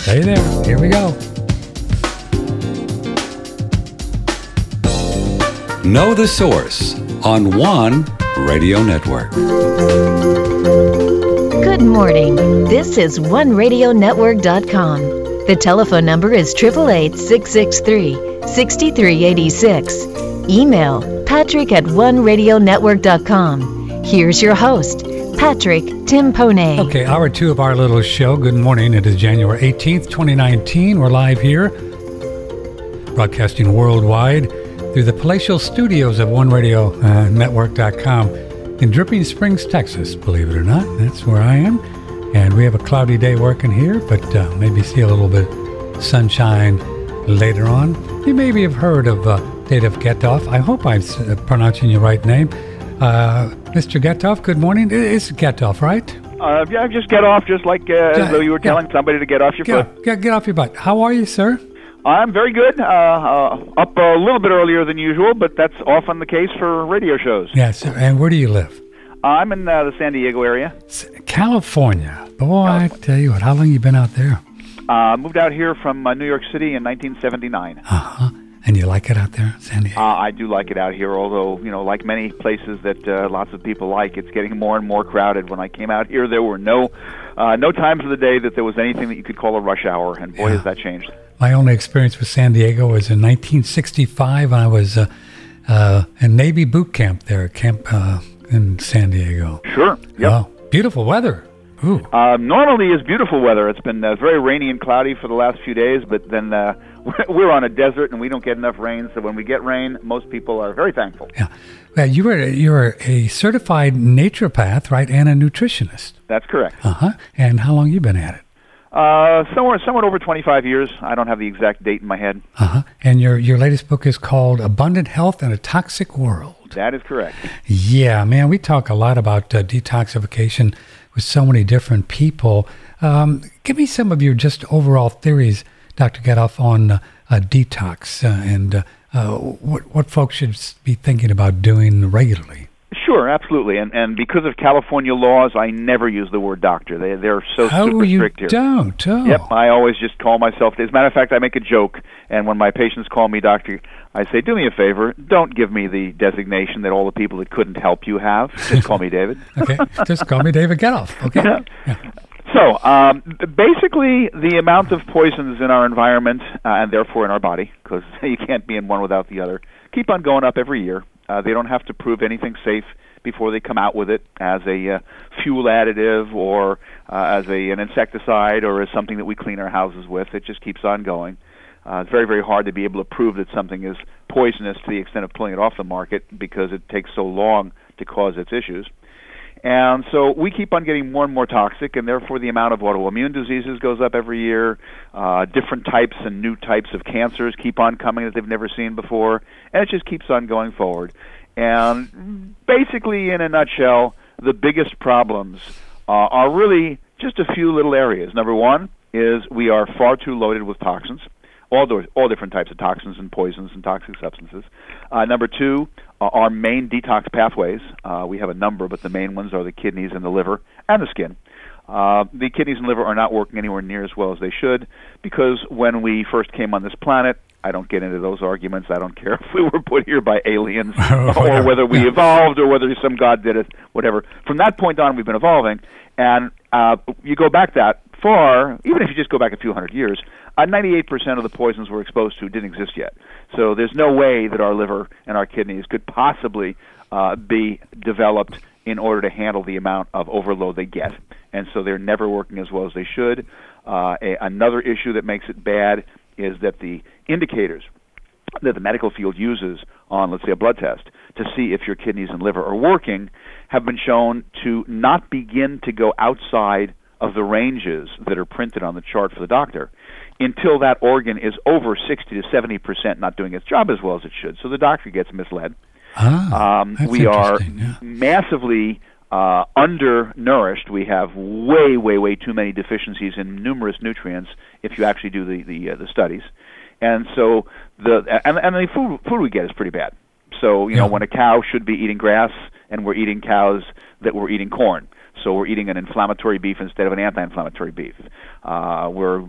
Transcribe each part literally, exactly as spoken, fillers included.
Stay there. Here we go. Know the Source on One Radio Network. Good morning. This is one radio network dot com. The telephone number is eight eight eight, six six three, six three eight six. Email patrick at one radio network dot com. Here's your host, Patrick Timpone. Okay, hour two of our little show. Good morning. It is January eighteenth, twenty nineteen. We're live here, broadcasting worldwide through the palatial studios of one radio network dot com in Dripping Springs, Texas, believe it or not. That's where I am. And we have a cloudy day working here, but uh, maybe see a little bit sunshine later on. You maybe have heard of uh, David Getoff. I hope I'm uh, pronouncing your right name. Uh, Mister Getoff, good morning. It's Getoff, right? Uh, yeah, just get off, just like uh, yeah, as though you were telling yeah. somebody to get off your get, foot. Get, get off your butt. How are you, sir? I'm very good. Uh, uh, up a little bit earlier than usual, but that's often the case for radio shows. Yes, and where do you live? I'm in uh, the San Diego area. California. Boy, California. I tell you what, how long you been out there? I uh, moved out here from uh, New York City in nineteen seventy-nine. Uh-huh. And you like it out there, San Diego? Uh, I do like it out here, although, you know, like many places that uh, lots of people like, it's getting more and more crowded. When I came out here, there were no uh, no times of the day that there was anything that you could call a rush hour, and boy, yeah. has that changed. My only experience with San Diego was in nineteen sixty-five. I was uh, uh, in Navy boot camp there, camp uh, in San Diego. Sure. Yep. Wow. Beautiful weather. Ooh. Uh, normally is beautiful weather. It's been uh, very rainy and cloudy for the last few days, but then uh, we're on a desert and we don't get enough rain. So when we get rain, most people are very thankful. Yeah. Well, you were you're a certified naturopath, right, and a nutritionist. That's correct. Uh huh. And how long you been at it? Uh, somewhere, somewhat over twenty-five years. I don't have the exact date in my head. Uh-huh. And your, your latest book is called Abundant Health in a Toxic World. That is correct. Yeah, man, we talk a lot about uh, detoxification with so many different people. Um, give me some of your just overall theories, Doctor Getoff, on uh, uh, detox uh, and uh, uh, what, what folks should be thinking about doing regularly. Sure, absolutely, and and because of California laws, I never use the word doctor. They they're so oh, super strict you here. Don't? Oh. Yep, I always just call myself. As a matter of fact, I make a joke, and when my patients call me doctor, I say, "Do me a favor, don't give me the designation that all the people that couldn't help you have. Just call me David." Okay, just call me David Getoff. Okay. Yeah. So, um, basically, the amount of poisons in our environment uh, and therefore in our body, because you can't be in one without the other, keep on going up every year. Uh, they don't have to prove anything safe before they come out with it as a uh, fuel additive or uh, as a, an insecticide or as something that we clean our houses with. It just keeps on going. Uh, it's very, very hard to be able to prove that something is poisonous to the extent of pulling it off the market because it takes so long to cause its issues. And so we keep on getting more and more toxic, and therefore the amount of autoimmune diseases goes up every year. Uh, different types and new types of cancers keep on coming that they've never seen before, and it just keeps on going forward. And basically, in a nutshell, the biggest problems uh, are really just a few little areas. Number one is we are far too loaded with toxins, all, do- all different types of toxins and poisons and toxic substances. Uh, number two, uh, our main detox pathways. Uh, we have a number, but the main ones are the kidneys and the liver and the skin. Uh, the kidneys and liver are not working anywhere near as well as they should because when we first came on this planet, I don't get into those arguments. I don't care if we were put here by aliens or whether we yeah. evolved or whether some god did it, whatever. From that point on, we've been evolving. And uh, you go back that far, even if you just go back a few hundred years, uh, ninety-eight percent of the poisons we're exposed to didn't exist yet. So there's no way that our liver and our kidneys could possibly uh, be developed in order to handle the amount of overload they get. And so they're never working as well as they should. Uh, a, another issue that makes it bad is that the indicators that the medical field uses on, let's say, a blood test to see if your kidneys and liver are working have been shown to not begin to go outside of the ranges that are printed on the chart for the doctor until that organ is over sixty to seventy percent not doing its job as well as it should. So the doctor gets misled. Ah, um, that's we are yeah. massively uh, undernourished. We have way, way, way too many deficiencies in numerous nutrients if you actually do the the, uh, the studies. And so the and, and the food food we get is pretty bad. So you yeah. know when a cow should be eating grass and we're eating cows that we're eating corn. So we're eating an inflammatory beef instead of an anti-inflammatory beef. Uh, we're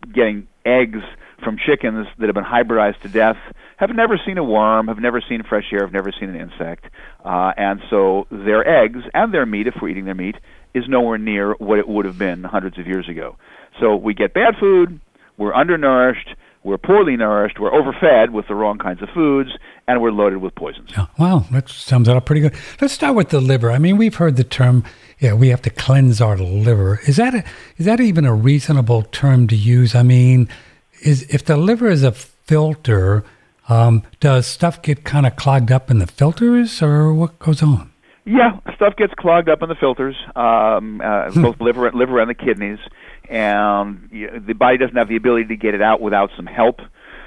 getting eggs from chickens that have been hybridized to death, have never seen a worm, have never seen fresh air, have never seen an insect. Uh, and so their eggs and their meat, if we're eating their meat, is nowhere near what it would have been hundreds of years ago. So we get bad food, we're undernourished, we're poorly nourished, we're overfed with the wrong kinds of foods, and we're loaded with poisons. Yeah, well, that sums it up pretty good. Let's start with the liver. I mean, we've heard the term, yeah, we have to cleanse our liver. Is that a, is that even a reasonable term to use? I mean, is if the liver is a filter, um, does stuff get kind of clogged up in the filters, or what goes on? Yeah, stuff gets clogged up in the filters, um, uh, both liver, liver and the kidneys, and you know, the body doesn't have the ability to get it out without some help.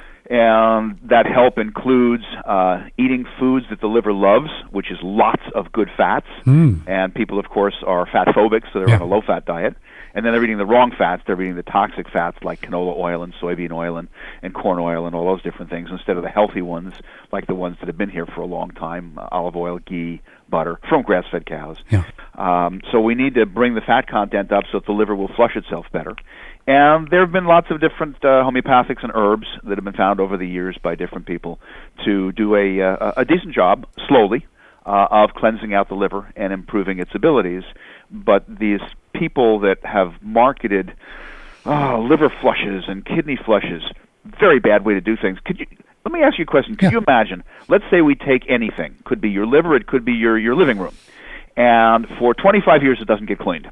And that help includes uh, eating foods that the liver loves, which is lots of good fats. Mm. And people, of course, are fat phobic, so they're yeah. on a low-fat diet. And then they're eating the wrong fats. They're eating the toxic fats like canola oil and soybean oil and, and corn oil and all those different things instead of the healthy ones like the ones that have been here for a long time, uh, olive oil, ghee, butter, from grass-fed cows. Yeah. Um, so we need to bring the fat content up so that the liver will flush itself better. And there have been lots of different uh, homeopathics and herbs that have been found over the years by different people to do a, uh, a decent job, slowly, uh, of cleansing out the liver and improving its abilities. But these people that have marketed oh, liver flushes and kidney flushes, very bad way to do things. Could you? Let me ask you a question. Could yeah. you imagine, let's say we take anything, could be your liver, it could be your, your living room, and for twenty-five years it doesn't get cleaned.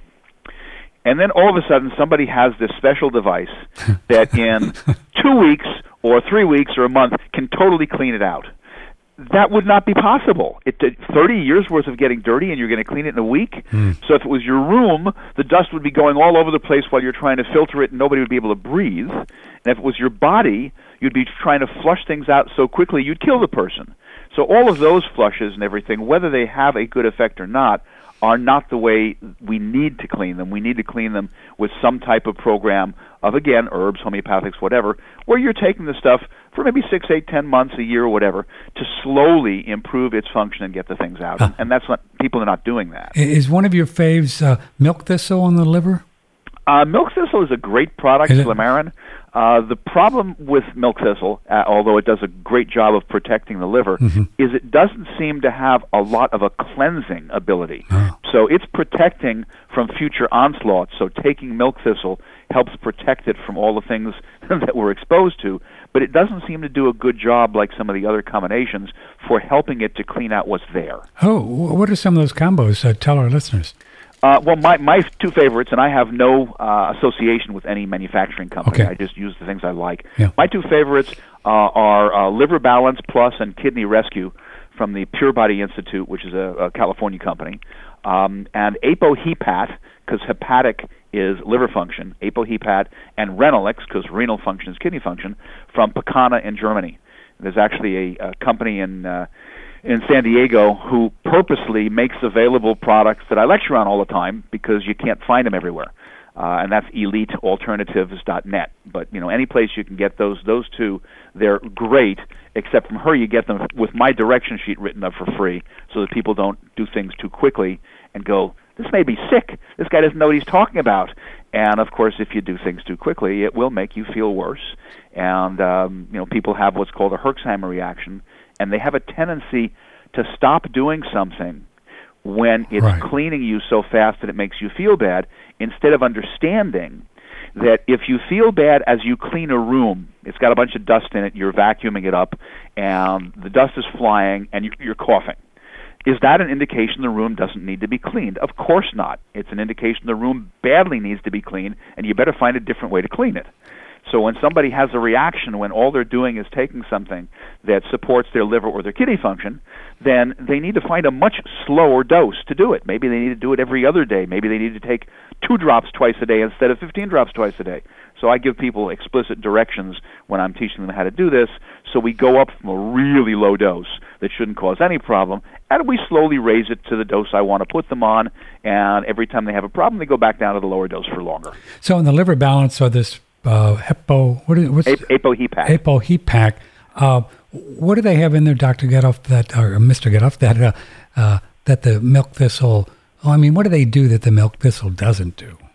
And then all of a sudden somebody has this special device that in two weeks or three weeks or a month can totally clean it out. That would not be possible. It did thirty years worth of getting dirty and you're going to clean it in a week. Mm. So if it was your room, the dust would be going all over the place while you're trying to filter it and nobody would be able to breathe. And if it was your body, you'd be trying to flush things out so quickly you'd kill the person. So all of those flushes and everything, whether they have a good effect or not, are not the way we need to clean them. We need to clean them with some type of program of, again, herbs, homeopathics, whatever, where you're taking the stuff for maybe six, eight, ten months, a year, or whatever, to slowly improve its function and get the things out. Uh, and that's not, people are not doing that. Is one of your faves uh, milk thistle on the liver? Uh, milk thistle is a great product, Flamarin. Uh, the problem with milk thistle, uh, although it does a great job of protecting the liver, mm-hmm. is it doesn't seem to have a lot of a cleansing ability. Oh. So it's protecting from future onslaughts. So taking milk thistle helps protect it from all the things that we're exposed to, but it doesn't seem to do a good job like some of the other combinations for helping it to clean out what's there. Oh, what are some of those combos? Uh, tell our listeners. Uh, well, my my two favorites, and I have no uh, association with any manufacturing company. Okay. I just use the things I like. Yeah. My two favorites uh, are uh, Liver Balance Plus and Kidney Rescue from the Pure Body Institute, which is a, a California company, um, and ApoHepat, because hepatic is liver function, ApoHepat, and Renalix, because renal function is kidney function, from Pecana in Germany. There's actually a, a company in... Uh, in San Diego who purposely makes available products that I lecture on all the time because you can't find them everywhere. Uh, and that's elite alternatives dot net. But, you know, any place you can get those, those two, they're great, except from her you get them with my direction sheet written up for free so that people don't do things too quickly and go, this made me sick. This guy doesn't know what he's talking about. And, of course, if you do things too quickly, it will make you feel worse. And, um, you know, people have what's called a Herxheimer reaction, and they have a tendency to stop doing something when it's right. cleaning you so fast that it makes you feel bad, instead of understanding that if you feel bad as you clean a room, it's got a bunch of dust in it, you're vacuuming it up, and the dust is flying, and you're, you're coughing. Is that an indication the room doesn't need to be cleaned? Of course not. It's an indication the room badly needs to be cleaned, and you better find a different way to clean it. So when somebody has a reaction when all they're doing is taking something that supports their liver or their kidney function, then they need to find a much slower dose to do it. Maybe they need to do it every other day. Maybe they need to take two drops twice a day instead of fifteen drops twice a day. So I give people explicit directions when I'm teaching them how to do this. So we go up from a really low dose that shouldn't cause any problem, and we slowly raise it to the dose I want to put them on, and every time they have a problem, they go back down to the lower dose for longer. So in the liver balance, or this uh, Hepo, what is what's A- ApoHepat. ApoHepat, uh, what do they have in there, Doctor Getoff, that, or Mister Getoff, that uh, uh, that the milk thistle? Oh, I mean, what do they do that the milk thistle doesn't do?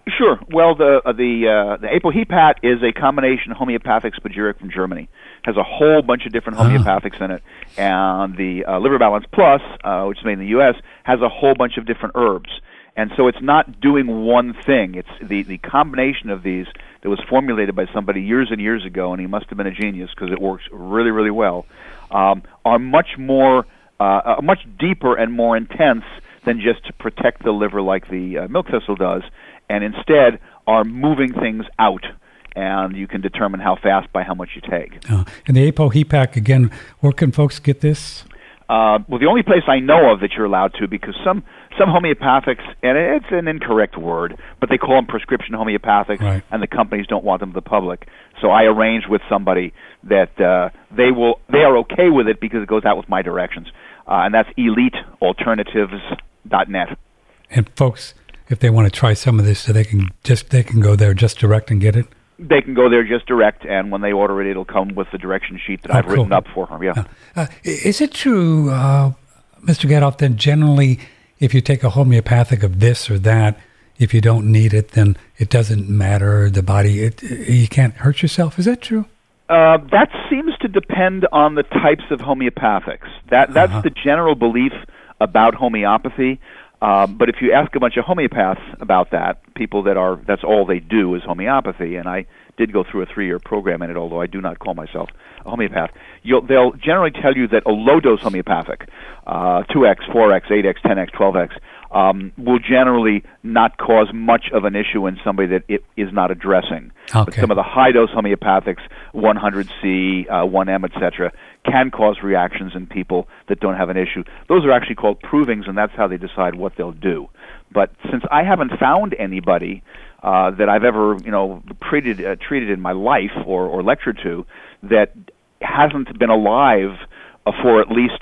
Sure. Well, the uh, the uh, the apohepat is a combination homeopathic spagyric from Germany. Has a whole bunch of different homeopathics in it, and the uh, Liver Balance Plus, uh, which is made in the U S, has a whole bunch of different herbs. And so it's not doing one thing. It's the the combination of these that was formulated by somebody years and years ago, and he must have been a genius because it works really, really well. Um, are much more, uh, uh, much deeper and more intense than just to protect the liver like the uh, milk thistle does, and instead are moving things out, and you can determine how fast by how much you take. Uh, and the apohepat, again, where can folks get this? Uh, well, the only place I know of that you're allowed to, because some some homeopathics, and it's an incorrect word, but they call them prescription homeopathics, right. and the companies don't want them to the public. So I arranged with somebody that uh, they will they are okay with it because it goes out with my directions, uh, and that's elite alternatives dot net. And folks, if they want to try some of this, so they can just they can go there just direct and get it. They can go there just direct, and when they order it, it'll come with the direction sheet that Oh, I've written cool. up for them. Yeah. Uh, uh, is it true, uh, Mister Gadoff, that generally, if you take a homeopathic of this or that, if you don't need it, then it doesn't matter, the body, it, you can't hurt yourself? Is that true? Uh, that seems to depend on the types of homeopathics. That That's Uh-huh. the general belief about homeopathy. Um, but if you ask a bunch of homeopaths about that, people that are, that's all they do is homeopathy, and I did go through a three-year program in it, although I do not call myself a homeopath, You'll, they'll generally tell you that a low-dose homeopathic, uh, two X, four X, eight X, ten X, twelve X, um, will generally not cause much of an issue in somebody that it is not addressing. But Okay. some of the high-dose homeopathics, one hundred C, uh, one M, et cetera, can cause reactions in people that don't have an issue. Those are actually called provings, and that's how they decide what they'll do. But since I haven't found anybody uh, that I've ever, you know, treated uh, treated in my life or, or lectured to that hasn't been alive uh, for at least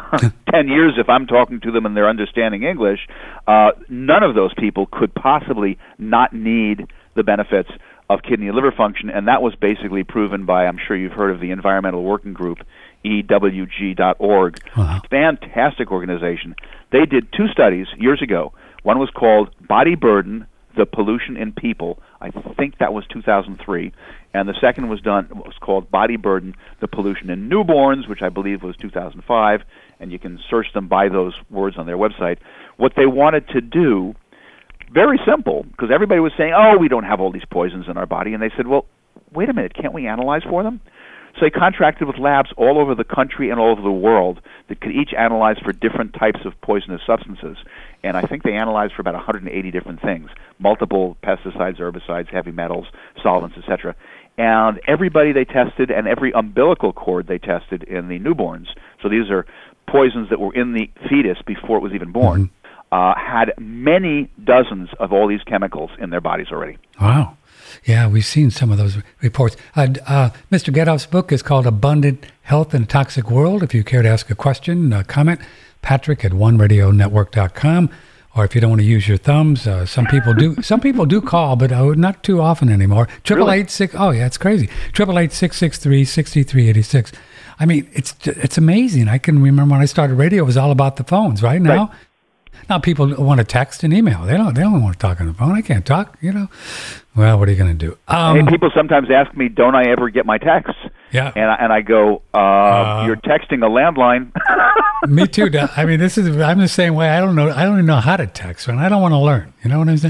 ten years, if I'm talking to them and they're understanding English, uh, none of those people could possibly not need the benefits of kidney and liver function, and that was basically proven by, I'm sure you've heard of the Environmental Working Group, E W G dot org. Wow. Fantastic organization. They did two studies years ago. One was called Body Burden, the Pollution in People. I think that was two thousand three. And the second was done was called Body Burden, the Pollution in Newborns, which I believe was two thousand five. And you can search them by those words on their website. What they wanted to do, very simple, because everybody was saying, oh, we don't have all these poisons in our body. And they said, well, wait a minute, can't we analyze for them? So they contracted with labs all over the country and all over the world that could each analyze for different types of poisonous substances. And I think they analyzed for about one hundred eighty different things, multiple pesticides, herbicides, heavy metals, solvents, et cetera. And everybody they tested and every umbilical cord they tested in the newborns, so these are poisons that were in the fetus before it was even born, mm-hmm. uh, had many dozens of all these chemicals in their bodies already. Wow. Yeah, we've seen some of those reports. Uh, uh, Mister Gadoff's book is called Abundant Health in a Toxic World. If you care to ask a question, uh, comment, Patrick at one radio network dot com. Or if you don't want to use your thumbs, uh, some people do. Some people do call, but uh, not too often anymore. Triple eight six. Oh yeah, it's crazy. Triple eight six six three sixty three eighty six. I mean, it's it's amazing. I can remember when I started radio, it was all about the phones. Right now, Right. now people want to text and email. They don't. They don't want to talk on the phone. I can't talk. You know. Well, what are you going to do? Um, Hey, people sometimes ask me, don't I ever get my texts? Yeah. And I, and I go, uh, Uh, you're texting a landline. Me too. Doc. I mean, this is. I'm the same way. I don't know. I don't even know how to text, and I don't want to learn. You know what I'm saying?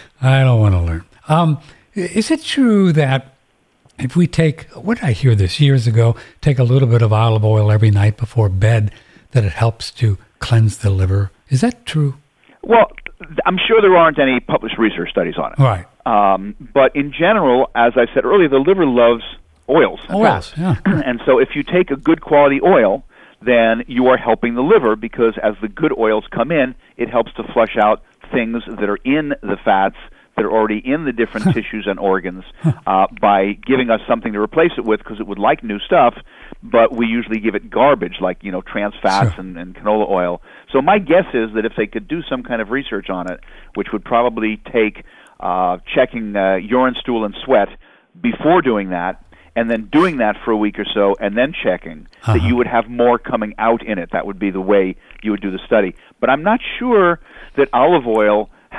I don't want to learn. Um, is it true that if we take, what did I hear this years ago? Take a little bit of olive oil every night before bed, that it helps to cleanse the liver. Is that true? Well, I'm sure there aren't any published research studies on it. Right. Um, but in general, as I said earlier, the liver loves oils and Oils, fats. yeah. And so if you take a good quality oil, then you are helping the liver, because as the good oils come in, it helps to flush out things that are in the fats that are already in the different tissues and organs uh, by giving us something to replace it with, because it would like new stuff, but we usually give it garbage like, you know, trans fats Sure. and, and canola oil. So my guess is that if they could do some kind of research on it, which would probably take uh, checking uh, urine, stool, and sweat before doing that, and then doing that for a week or so, and then checking, Uh-huh. that you would have more coming out in it. That would be the way you would do the study. But I'm not sure that olive oil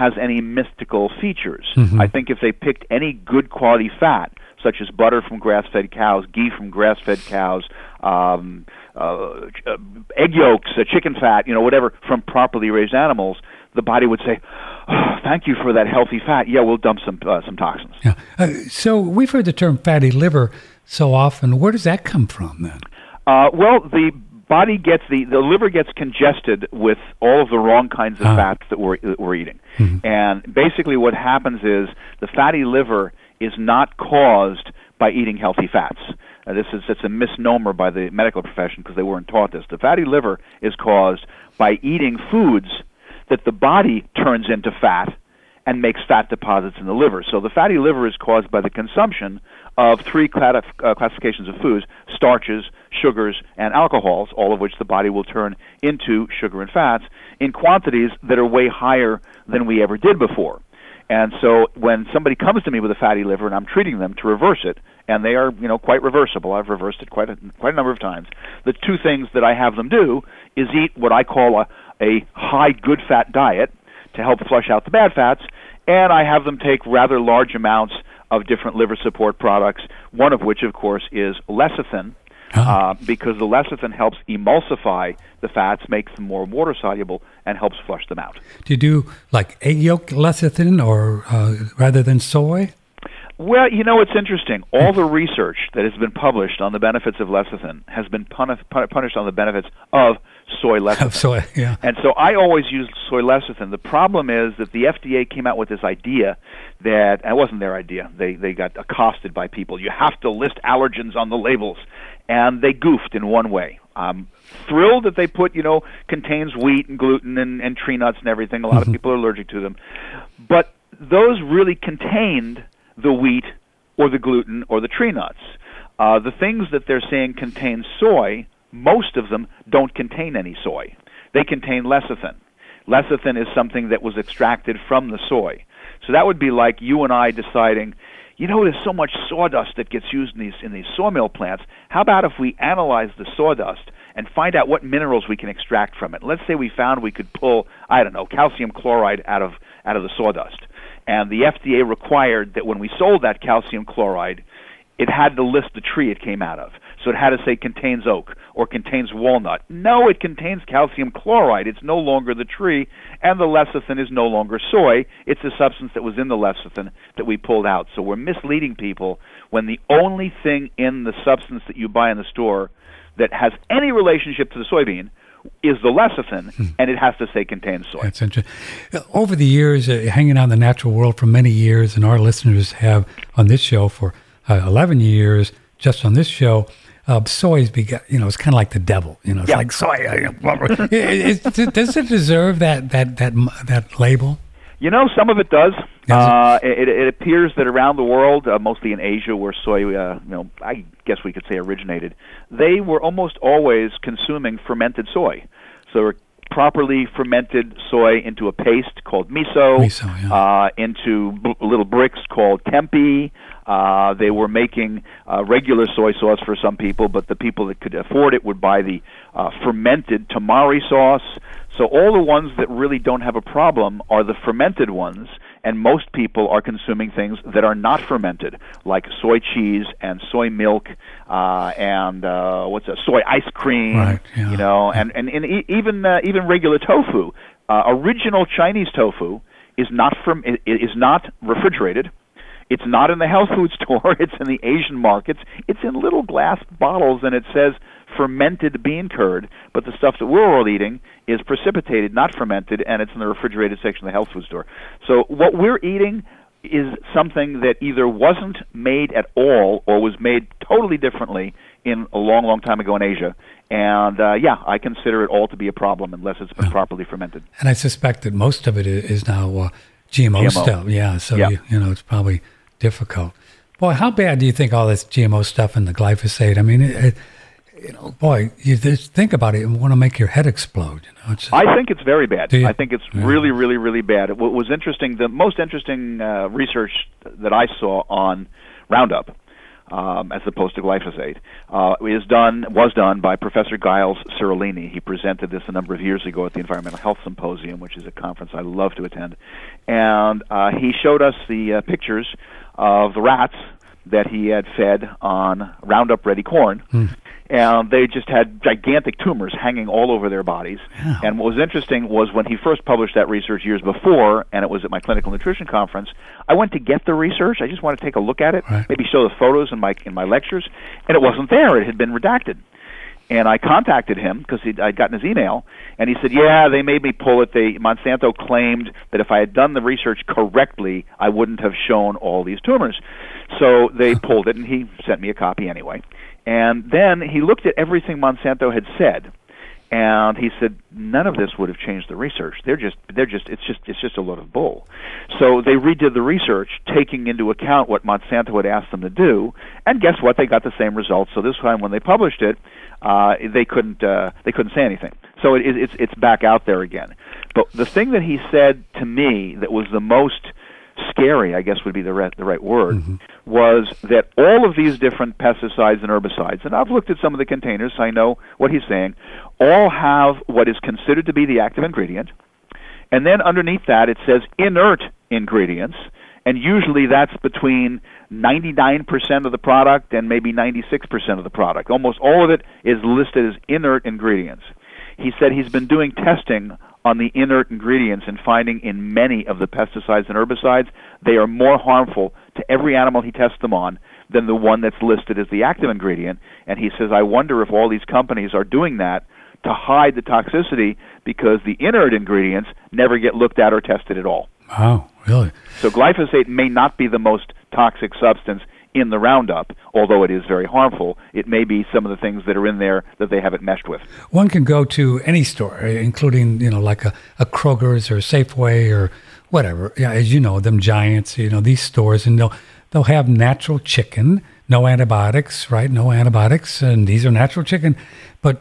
has any mystical features. Mm-hmm. I think if they picked any good quality fat, such as butter from grass-fed cows, ghee from grass-fed cows, um, uh, egg yolks, uh, chicken fat, you know, whatever, from properly raised animals, the body would say, oh, thank you for that healthy fat. Yeah, we'll dump some uh, some toxins. Yeah. Uh, so we've heard the term fatty liver so often. Where does that come from then? Uh, well, the body gets, the, the liver gets congested with all of the wrong kinds of Ah. fats that we're, that we're eating. Mhm. And basically what happens is the fatty liver is not caused by eating healthy fats. Uh, this is it's a misnomer by the medical profession because they weren't taught this. The fatty liver is caused by eating foods that the body turns into fat and makes fat deposits in the liver. So the fatty liver is caused by the consumption of three classi- uh, classifications of foods: starches, sugars, and alcohols, all of which the body will turn into sugar and fats in quantities that are way higher than we ever did before. And so when somebody comes to me with a fatty liver and I'm treating them to reverse it, and they are, you know, quite reversible, I've reversed it quite a, quite a number of times, the two things that I have them do is eat what I call a, a high good fat diet to help flush out the bad fats, and I have them take rather large amounts of different liver support products, one of which, of course, is lecithin, uh, because the lecithin helps emulsify the fats, makes them more water-soluble, and helps flush them out. Do you do like egg yolk lecithin or uh, rather than soy? Well, you know, it's interesting. All the research that has been published on the benefits of lecithin has been puni- pun- punished on the benefits of soy lecithin. Of soy, yeah. And so I always use soy lecithin. The problem is that the F D A came out with this idea that, and it wasn't their idea, they, they got accosted by people. You have to list allergens on the labels. And they goofed in one way. I'm thrilled that they put, you know, contains wheat and gluten and, and tree nuts and everything. A lot Mm-hmm. of people are allergic to them. But those really contained the wheat or the gluten or the tree nuts. Uh, the things that they're saying contain soy, most of them don't contain any soy. They contain lecithin. Lecithin is something that was extracted from the soy. So that would be like you and I deciding, you know, there's so much sawdust that gets used in these in these sawmill plants. How about if we analyze the sawdust and find out what minerals we can extract from it? Let's say we found we could pull, I don't know, calcium chloride out of out of the sawdust. And the F D A required that when we sold that calcium chloride, it had to list the tree it came out of. So it had to say contains oak or contains walnut. No, it contains calcium chloride. It's no longer the tree, and the lecithin is no longer soy. It's a substance that was in the lecithin that we pulled out. So we're misleading people when the only thing in the substance that you buy in the store that has any relationship to the soybean is the lecithin, hmm. and it has to say contains soy. That's interesting. Over the years, uh, hanging out in the natural world for many years, and our listeners have on this show for uh, eleven years, just on this show, uh, soy's begun, you know, it's kind of like the devil. You know, it's yeah. like soy. it, it, it, does it deserve that that that that label? You know, some of it does. Uh, it, it appears that around the world, uh, mostly in Asia, where soy, uh, you know, I guess we could say originated, they were almost always consuming fermented soy. So they're properly fermented soy into a paste called miso, miso yeah. uh, into b- little bricks called tempeh. Uh, they were making uh, regular soy sauce for some people, but the people that could afford it would buy the uh, fermented tamari sauce. So all the ones that really don't have a problem are the fermented ones, and most people are consuming things that are not fermented, like soy cheese and soy milk uh, and uh, what's that, soy ice cream, right, yeah. you know, and and, and e- even uh, even regular tofu. Uh, original Chinese tofu is not from it is not refrigerated. It's not in the health food store. It's in the Asian markets. It's in little glass bottles, and it says fermented bean curd. But the stuff that we're all eating is precipitated, not fermented, and it's in the refrigerated section of the health food store. So what we're eating is something that either wasn't made at all or was made totally differently in a long, long time ago in Asia. And, uh, yeah, I consider it all to be a problem unless it's been yeah. properly fermented. And I suspect that most of it is now uh, G M O, G M O stuff. Yeah, so, yeah. You, you know, it's probably difficult. Boy, how bad do you think all this G M O stuff and the glyphosate? I mean, it, it, you know, boy, you just think about it and want to make your head explode. You know, it's just, I think it's very bad. You, I think it's yeah. really, really, really bad. What was interesting, the most interesting uh, research that I saw on Roundup um, as opposed to glyphosate, uh, is done was done by Professor Giles Cirullini. He presented this a number of years ago at the Environmental Health Symposium, which is a conference I love to attend. And uh, he showed us the uh, pictures of the rats that he had fed on Roundup-ready corn. Mm. And they just had gigantic tumors hanging all over their bodies. Yeah. And what was interesting was when he first published that research years before, and it was at my clinical nutrition conference, I went to get the research. I just wanted to take a look at it, right. maybe show the photos in my in my lectures, and it wasn't there. It had been redacted. And I contacted him because I'd gotten his email, and he said, yeah, they made me pull it. They Monsanto claimed that if I had done the research correctly, I wouldn't have shown all these tumors. So they pulled it, and he sent me a copy anyway. And then he looked at everything Monsanto had said, and he said none of this would have changed the research. They're just, they're just, it's just, it's just a load of bull. So they redid the research, taking into account what Monsanto had asked them to do, and guess what? They got the same results. So this time, when they published it, uh, they couldn't, uh, they couldn't say anything. So it, it's, it's back out there again. But the thing that he said to me that was the most scary, I guess would be the right, the right word, mm-hmm. was that all of these different pesticides and herbicides, and I've looked at some of the containers, so I know what he's saying, all have what is considered to be the active ingredient, and then underneath that it says inert ingredients, and usually that's between ninety-nine percent of the product and maybe ninety-six percent of the product. Almost all of it is listed as inert ingredients. He said he's been doing testing on the inert ingredients and finding in many of the pesticides and herbicides they are more harmful to every animal he tests them on than the one that's listed as the active ingredient. And he says, I wonder if all these companies are doing that to hide the toxicity because the inert ingredients never get looked at or tested at all. Wow, really? So glyphosate may not be the most toxic substance in the Roundup, although it is very harmful. It may be some of the things that are in there that they haven't meshed with. One can go to any store, including, you know, like a, a Kroger's or Safeway or whatever. Yeah, as you know, them giants, you know, these stores, and they'll they'll have natural chicken, no antibiotics, right? No antibiotics, and these are natural chicken. But,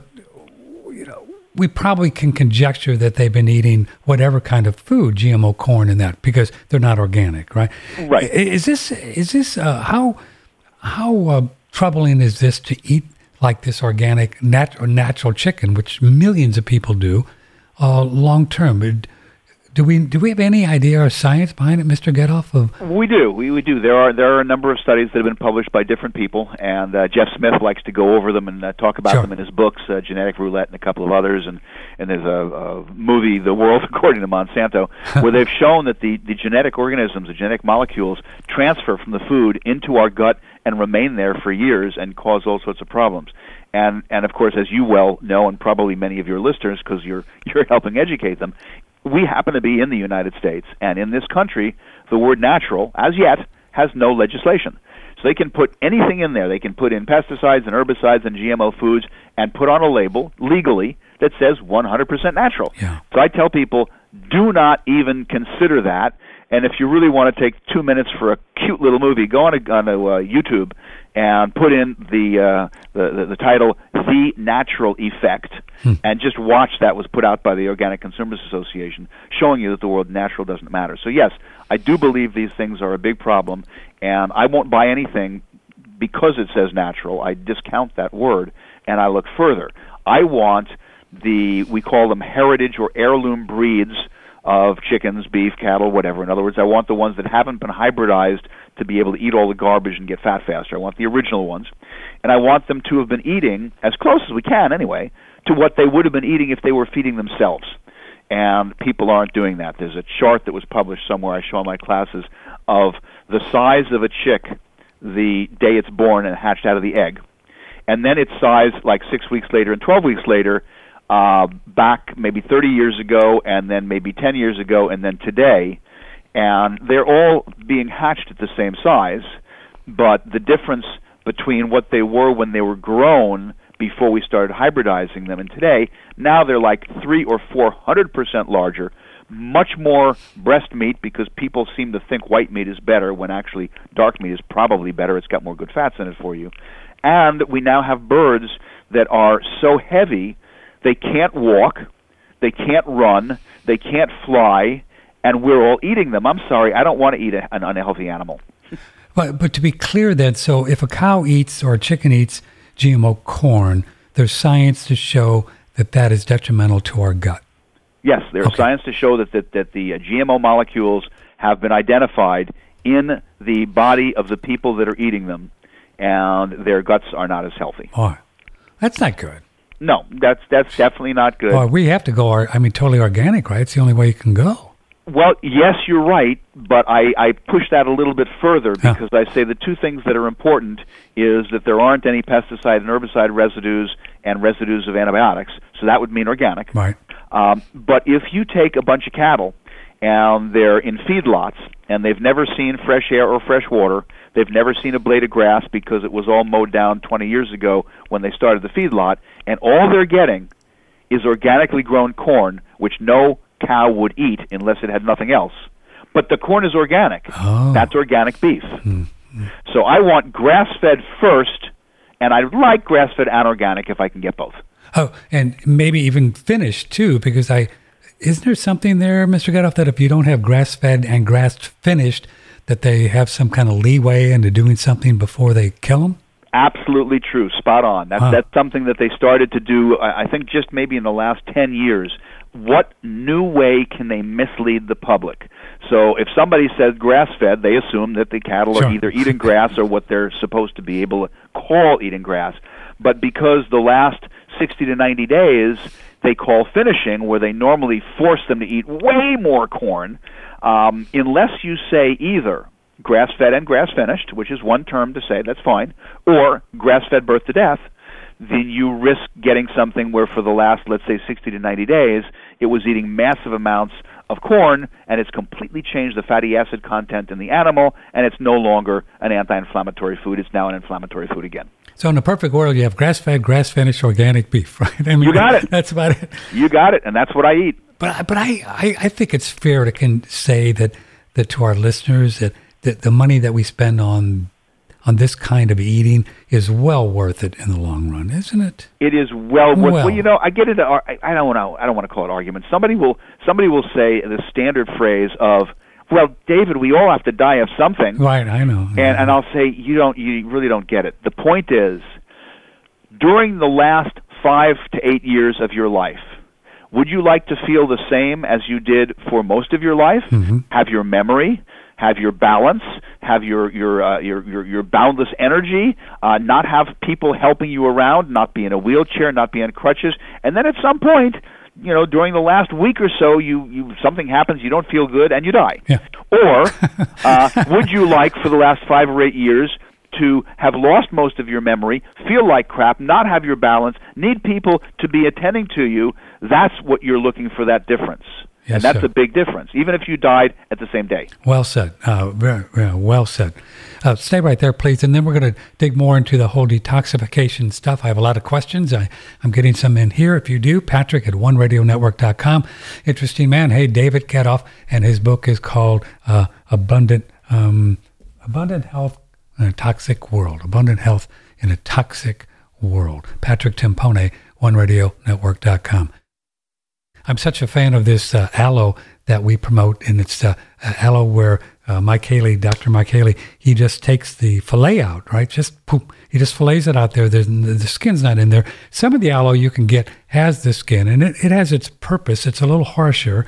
you know, we probably can conjecture that they've been eating whatever kind of food, G M O corn and that, because they're not organic, right? Right. Is this, is this uh, how how uh, troubling is this to eat like this organic nat- or natural chicken, which millions of people do, uh, long term? Do we do we have any idea or science behind it, Mister Getoff? Of we do, we, we do. There are there are a number of studies that have been published by different people, and uh, Jeff Smith likes to go over them and uh, talk about sure. them in his books, uh, Genetic Roulette, and a couple of others. And, and there's a, a movie, The World According to Monsanto, where they've shown that the, the genetic organisms, the genetic molecules, transfer from the food into our gut and remain there for years and cause all sorts of problems. And and of course, as you well know, and probably many of your listeners, because you're you're helping educate them, we happen to be in the United States, and in this country, the word natural, as yet, has no legislation. So they can put anything in there. They can put in pesticides and herbicides and G M O foods and put on a label, legally, that says one hundred percent natural. Yeah. So I tell people, do not even consider that. And if you really want to take two minutes for a cute little movie, go on a, on a uh, YouTube and put in the, uh, the, the the title "The Natural Effect," hmm. and just watch that. Was put out by the Organic Consumers Association, showing you that the word natural doesn't matter. So yes, I do believe these things are a big problem, and I won't buy anything because it says natural. I discount that word, and I look further. I want the, we call them heritage or heirloom breeds of chickens, beef, cattle, whatever. In other words, I want the ones that haven't been hybridized to be able to eat all the garbage and get fat faster. I want the original ones. And I want them to have been eating, as close as we can anyway, to what they would have been eating if they were feeding themselves. And people aren't doing that. There's a chart that was published somewhere I show in my classes of the size of a chick the day it's born and hatched out of the egg. And then its size like six weeks later and twelve weeks later, Uh, back maybe thirty years ago, and then maybe ten years ago, and then today, and they're all being hatched at the same size, but the difference between what they were when they were grown before we started hybridizing them and today, now they're like three or four hundred percent larger, much more breast meat, because people seem to think white meat is better when actually dark meat is probably better. It's got more good fats in it for you. And we now have birds that are so heavy they can't walk, they can't run, they can't fly, and we're all eating them. I'm sorry, I don't want to eat a, an unhealthy animal. But, but to be clear then, so if a cow eats or a chicken eats G M O corn, there's science to show that that is detrimental to our gut. Yes, there's Okay. science to show that, that, that the uh, G M O molecules have been identified in the body of the people that are eating them, and their guts are not as healthy. Oh, that's not good. No, that's that's definitely not good. Well, we have to go, or- I mean, totally organic, right? It's the only way you can go. Well, yes, you're right, but I, I push that a little bit further Huh. because I say the two things that are important is that there aren't any pesticide and herbicide residues and residues of antibiotics, so that would mean organic. Right. Um, but if you take a bunch of cattle and they're in feedlots and they've never seen fresh air or fresh water, they've never seen a blade of grass because it was all mowed down twenty years ago when they started the feedlot, and all they're getting is organically grown corn, which no cow would eat unless it had nothing else. But the corn is organic. Oh. That's organic beef. Mm-hmm. So I want grass-fed first, and I like grass-fed and organic if I can get both. Oh, and maybe even finished too, because I isn't there something there, Mister Getoff, that if you don't have grass fed and grass finished, that they have some kind of leeway into doing something before they kill them? Absolutely true. Spot on. That's, Huh. that's something that they started to do, I I think, just maybe in the last ten years. What new way can they mislead the public? So if somebody says grass-fed, they assume that the cattle Sure. are either eating grass or what they're supposed to be able to call eating grass. But because the last sixty to ninety days they call finishing, where they normally force them to eat way more corn, um, unless you say either grass-fed and grass-finished, which is one term to say, that's fine, or grass-fed birth to death, then you risk getting something where for the last, let's say, sixty to ninety days, it was eating massive amounts of corn, and it's completely changed the fatty acid content in the animal, and it's no longer an anti-inflammatory food. It's now an inflammatory food again. So in a perfect world, you have grass-fed, grass-finished, organic beef, right? I mean, You got it. That's about it. You got it, and that's what I eat. But but I, I, I think it's fair to can say that, that to our listeners that, that the money that we spend on on this kind of eating is well worth it in the long run, isn't it? It is well worth. Well. Well, you know, I get into. ar- I I don't want to. I don't want to call it argument. Somebody will. Somebody will say the standard phrase of, "Well, David, we all have to die of something." Right, I know. And and I'll say you don't. You really don't get it. The point is, during the last five to eight years of your life, would you like to feel the same as you did for most of your life? Mm-hmm. Have your memory, have your balance, have your your uh, your, your your boundless energy, uh, not have people helping you around, not be in a wheelchair, not be on crutches, and then at some point, you know, during the last week or so, you, you something happens, you don't feel good, and you die. Yeah. Or uh, would you like for the last five or eight years to have lost most of your memory, feel like crap, not have your balance, need people to be attending to you? That's what you're looking for, that difference. Yes, and that's sir. a big difference, even if you died at the same day. Well said. Uh, very, very well said. Uh, stay right there, please. And then we're going to dig more into the whole detoxification stuff. I have a lot of questions. I, I'm getting some in here. If you do, Patrick at one radio network dot com. Interesting man. Hey, David Getoff, and his book is called uh, Abundant um, Abundant Health in a Toxic World. Abundant Health in a Toxic World. Patrick Timpone, one radio network dot com. I'm such a fan of this uh, aloe that we promote, and it's uh, aloe where uh, Mike Haley, Doctor Mike Haley, he just takes the fillet out, right? Just poop. He just fillets it out there. There's, the skin's not in there. Some of the aloe you can get has the skin, and it, it has its purpose. It's a little harsher,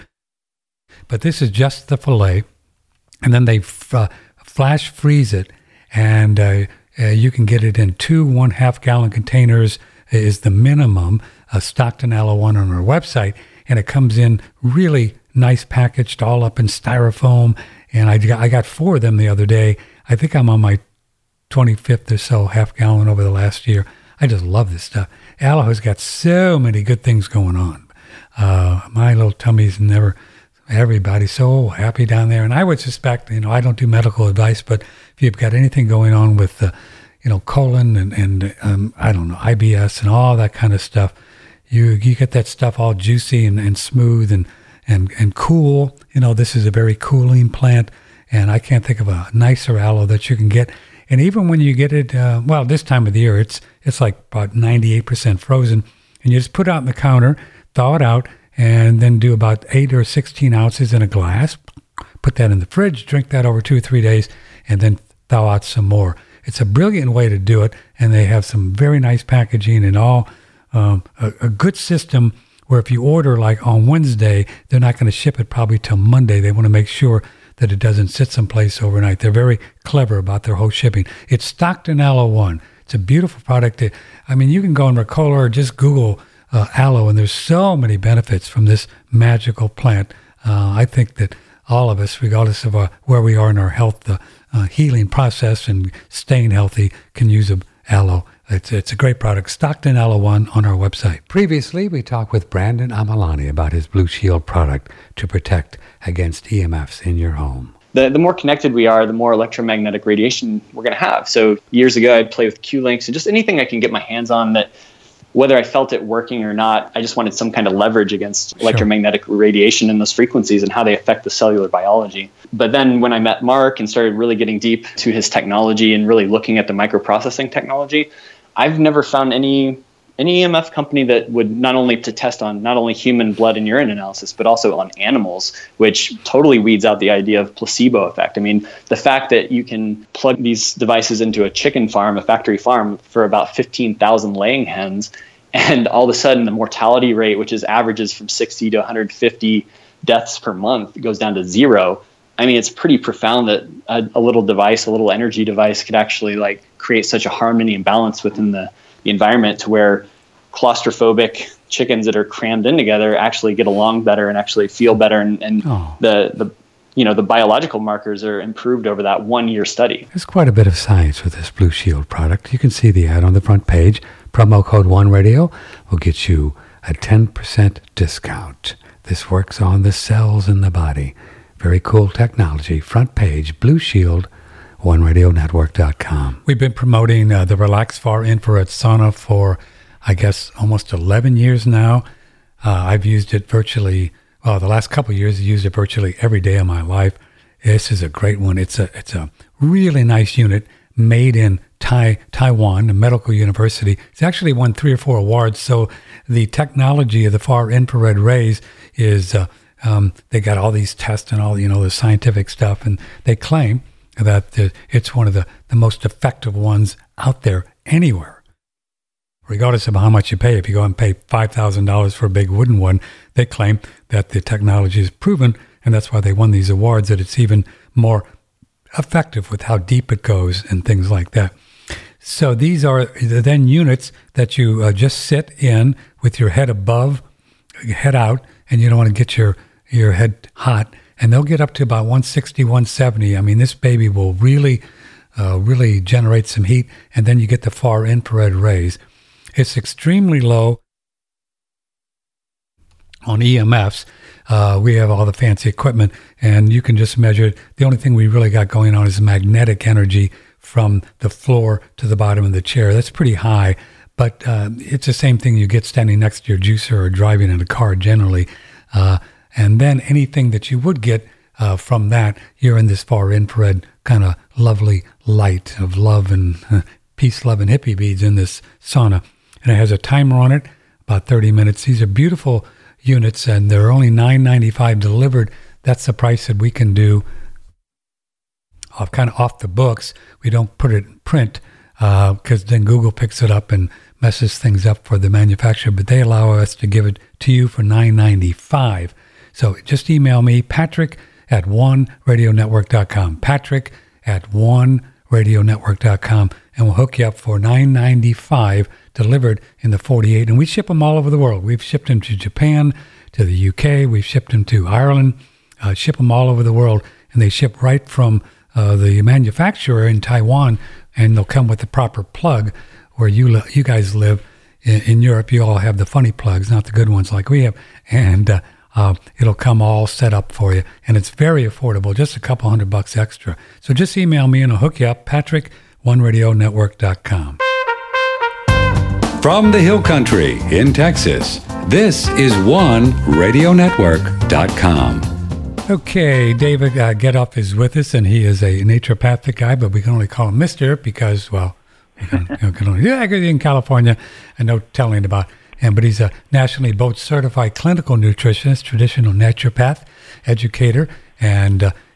but this is just the fillet, and then they f- uh, flash freeze it, and uh, uh, you can get it in two one-half gallon containers is the minimum. Uh, Stockton Aloe One on our website. And it comes in really nice packaged, all up in styrofoam. And I got, I got four of them the other day. I think I'm on my twenty-fifth or so half gallon over the last year. I just love this stuff. Aloe has got so many good things going on. Uh, my little tummy's never, everybody's so happy down there. And I would suspect, you know, I don't do medical advice, but if you've got anything going on with, uh, you know, colon and, and um, I don't know, I B S and all that kind of stuff, You you get that stuff all juicy and, and smooth and, and, and cool. You know, this is a very cooling plant, and I can't think of a nicer aloe that you can get. And even when you get it, uh, well, this time of the year, it's it's like about ninety-eight percent frozen, and you just put it out on the counter, thaw it out, and then do about eight or sixteen ounces in a glass. Put that in the fridge, drink that over two or three days, and then thaw out some more. It's a brilliant way to do it, and they have some very nice packaging and all um, a, a good system where if you order like on Wednesday, they're not going to ship it probably till Monday. They want to make sure that it doesn't sit someplace overnight. They're very clever about their whole shipping. It's Stockton Aloe One. It's a beautiful product. That, I mean, you can go on Mercola or just Google uh, aloe, and there's so many benefits from this magical plant. Uh, I think that all of us, regardless of our, where we are in our health, the uh, healing process and staying healthy, can use a aloe. It's, it's a great product. Stockton Aloe One on our website. Previously, we talked with Brandon Amalani about his Blue Shield product to protect against E M Fs in your home. The, the more connected we are, the more electromagnetic radiation we're going to have. So years ago, I'd play with Q-links and just anything I can get my hands on that, whether I felt it working or not, I just wanted some kind of leverage against sure. electromagnetic radiation and those frequencies and how they affect the cellular biology. But then when I met Mark and started really getting deep to his technology and really looking at the microprocessing technology, I've never found any any E M F company that would not only to test on not only human blood and urine analysis, but also on animals, which totally weeds out the idea of placebo effect. I mean, the fact that you can plug these devices into a chicken farm, a factory farm, for about fifteen thousand laying hens, and all of a sudden the mortality rate, which is averages from sixty to one hundred fifty deaths per month, goes down to zero. I mean, it's pretty profound that a, a little device, a little energy device, could actually like create such a harmony and balance within the, the environment to where claustrophobic chickens that are crammed in together actually get along better and actually feel better, and, and oh. the the you know the biological markers are improved over that one year study. There's quite a bit of science with this Blue Shield product. You can see the ad on the front page. Promo code one radio will get you a ten percent discount. This works on the cells in the body. Very cool technology. Front page, Blue Shield, one radio network dot com. We've been promoting uh, the Relax Far Infrared Sauna for, I guess, almost eleven years now. Uh, I've used it virtually, well, the last couple of years, I've used it virtually every day of my life. This is a great one. It's a it's a really nice unit made in Tai, Taiwan, a medical university. It's actually won three or four awards. So the technology of the far infrared rays is, uh, um, they got all these tests and all, you know, the scientific stuff, and they claim that the, it's one of the, the most effective ones out there anywhere. Regardless of how much you pay, if you go and pay five thousand dollars for a big wooden one, they claim that the technology is proven, and that's why they won these awards, that it's even more effective with how deep it goes and things like that. So these are then units that you uh, just sit in with your head above, head out, and you don't want to get your, your head hot, and they'll get up to about one sixty, one seventy. I mean, this baby will really, uh, really generate some heat, and then you get the far infrared rays. It's extremely low on E M Fs. Uh, we have all the fancy equipment, and you can just measure it. The only thing we really got going on is magnetic energy from the floor to the bottom of the chair. That's pretty high, but uh, it's the same thing you get standing next to your juicer or driving in a car generally. Uh, and then anything that you would get uh, from that, you're in this far infrared kind of lovely light of love and uh, peace, love, and hippie beads in this sauna. And it has a timer on it, about thirty minutes. These are beautiful units, and they're only nine ninety-five delivered. That's the price that we can do off, kind of off the books. We don't put it in print because uh, then Google picks it up and messes things up for the manufacturer. But they allow us to give it to you for nine ninety-five. So just email me, Patrick at one radio network dot com. Patrick at one radio network dot com, and we'll hook you up for nine ninety-five delivered in the forty-eight. And we ship them all over the world. We've shipped them to Japan, to the U K. We've shipped them to Ireland. Uh, ship them all over the world, and they ship right from uh, the manufacturer in Taiwan, and they'll come with the proper plug. Where you li- you guys live in, in Europe, you all have the funny plugs, not the good ones like we have, and uh, uh, it'll come all set up for you, and it's very affordable, just a couple hundred bucks extra. So just email me and I'll hook you up, Patrick, one radio network dot com. From the Hill Country in Texas, this is one radio network dot com. Okay, David uh, Getoff is with us, and he is a naturopathic guy, but we can only call him Mister because, well, we can, you know, can only, yeah, in California, and no telling about him, but he's a nationally board certified clinical nutritionist, traditional naturopath, educator, and uh,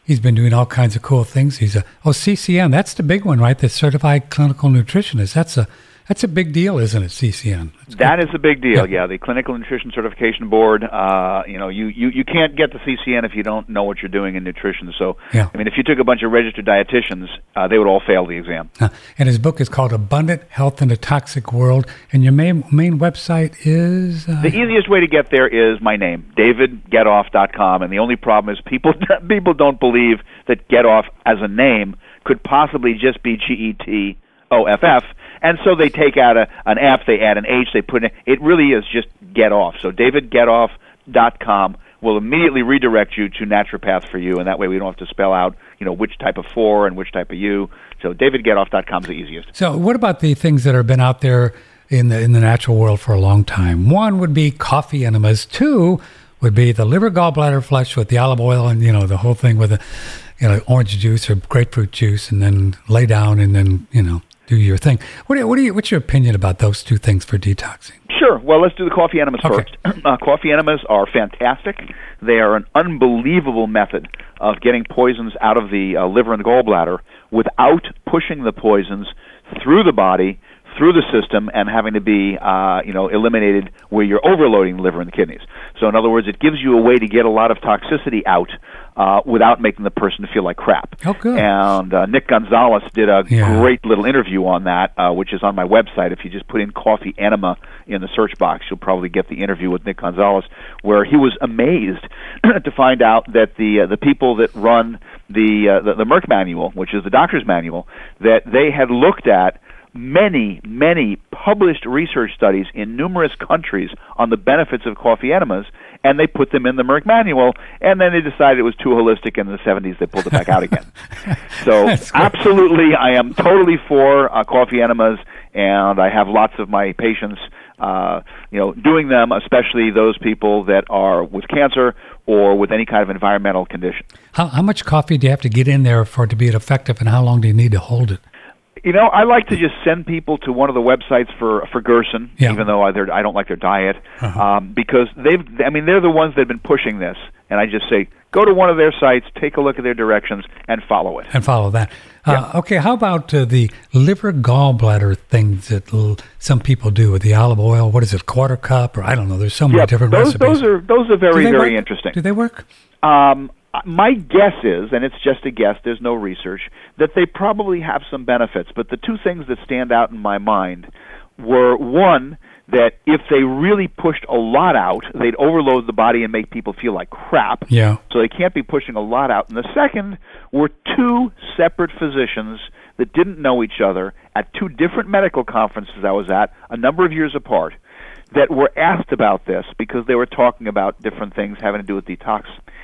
He's been doing all kinds of cool things. He's a oh C C N. That's the big one, right? The Certified Clinical Nutritionist. That's a that's a big deal, isn't it? C C N. That's that good. is a big deal. Yeah. Yeah, the Clinical Nutrition Certification Board. Uh, you know, you, you, you can't get the C C N if you don't know what you're doing in nutrition. So, Yeah. I mean, if you took a bunch of registered dietitians, uh, they would all fail the exam. Uh, and his book is called Abundant Health in a Toxic World. And your main main website is uh, The easiest way to get there is my name, david getoff dot com, and the only problem is people people don't believe that Getoff as a name could possibly just be G E T O F F, and so they take out a, an F, they add an H, they put in, it really is just Getoff. So david getoff dot com will immediately redirect you to Naturopath for You, and that way we don't have to spell out, you know, which type of for and which type of you. So david getoff dot com is the easiest. So what about the things that have been out there in the in the natural world for a long time? One would be coffee enemas. Two would be the liver gallbladder flush with the olive oil and, you know, the whole thing with the, you know, orange juice or grapefruit juice, and then lay down and then, you know, do your thing. What do you, what do you, what's your opinion about those two things for detoxing? Sure. Well, let's do the coffee enemas Okay. first. Uh, coffee enemas are fantastic. They are an unbelievable method of getting poisons out of the uh, liver and the gallbladder without pushing the poisons through the body, through the system, and having to be, uh, you know, eliminated where you're overloading the liver and the kidneys. So, in other words, it gives you a way to get a lot of toxicity out uh, without making the person feel like crap. Oh, good. And uh, Nick Gonzalez did a Yeah. great little interview on that, uh, which is on my website. If you just put in coffee enema in the search box, you'll probably get the interview with Nick Gonzalez, where he was amazed to find out that the uh, the people that run the, uh, the the Merck manual, which is the doctor's manual, that they had looked at many, many published research studies in numerous countries on the benefits of coffee enemas, and they put them in the Merck manual, and then they decided it was too holistic, and in the seventies they pulled it back out again. So That's good. absolutely, I am totally for uh, coffee enemas, and I have lots of my patients uh, you know, doing them, especially those people that are with cancer or with any kind of environmental condition. How, how much coffee do you have to get in there for it to be effective, and how long do you need to hold it? You know, I like to just send people to one of the websites for for Gerson, Yeah. even though I, they're- I don't like their diet, Uh-huh. um, because they've. I mean, they're the ones that've been pushing this, and I just say, go to one of their sites, take a look at their directions, and follow it. And follow that. Uh, okay, how about uh, the liver gallbladder things that l- some people do with the olive oil? What is it, quarter cup, or I don't know? There's so many Yeah, different those recipes. those are those are Do very they very work? interesting. Do they work? Um, my guess is, and it's just a guess, there's no research, that they probably have some benefits. But the two things that stand out in my mind were, one, that if they really pushed a lot out, they'd overload the body and make people feel like crap. Yeah. So they can't be pushing a lot out. And the second were two separate physicians that didn't know each other at two different medical conferences I was at a number of years apart that were asked about this because they were talking about different things having to do with detox.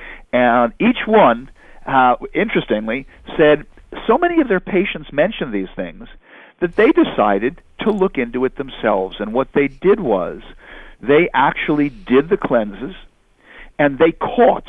And each one, uh, interestingly, said so many of their patients mentioned these things that they decided to look into it themselves. And what they did was they actually did the cleanses, and they caught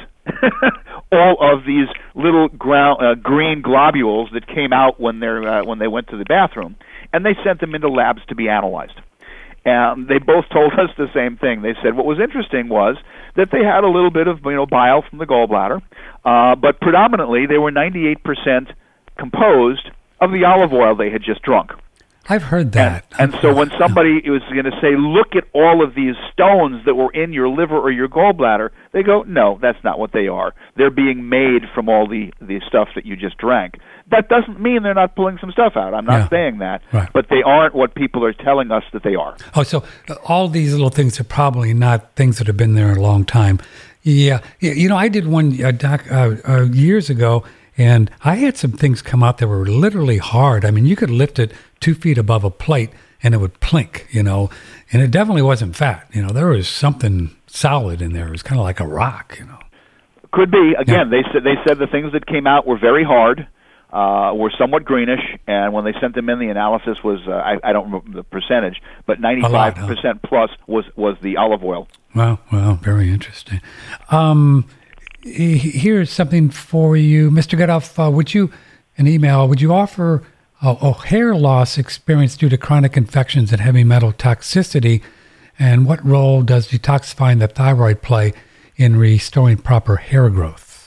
all of these little ground, uh, green globules that came out when, they're, uh, when they went to the bathroom, and they sent them into labs to be analyzed. And they both told us the same thing. They said what was interesting was that they had a little bit of, you know, bile from the gallbladder, uh, but predominantly they were ninety-eight percent composed of the olive oil they had just drunk. I've heard that. And, and so when somebody was going to say, look at all of these stones that were in your liver or your gallbladder, they go, no, that's not what they are. They're being made from all the, the stuff that you just drank. That doesn't mean they're not pulling some stuff out. I'm not Yeah. saying that. Right. But they aren't what people are telling us that they are. Oh, so uh, all these little things are probably not things that have been there a long time. Yeah. Yeah, you know, I did one uh, doc, uh, uh, years ago, and I had some things come out that were literally hard. I mean, you could lift it two feet above a plate, and it would plink, you know, and it definitely wasn't fat. You know, there was something solid in there. It was kind of like a rock, you know. Could be. Again, they said they said the things that came out were very hard, uh, were somewhat greenish, and when they sent them in, the analysis was, uh, I, I don't remember the percentage, but ninety-five percent huh? plus was, was the olive oil. Well, well, very interesting. Um, he- here's something for you, Mister Getoff. Uh, would you, an email, would you offer a, a hair loss experienced due to chronic infections and heavy metal toxicity? And what role does detoxifying the thyroid play in restoring proper hair growth?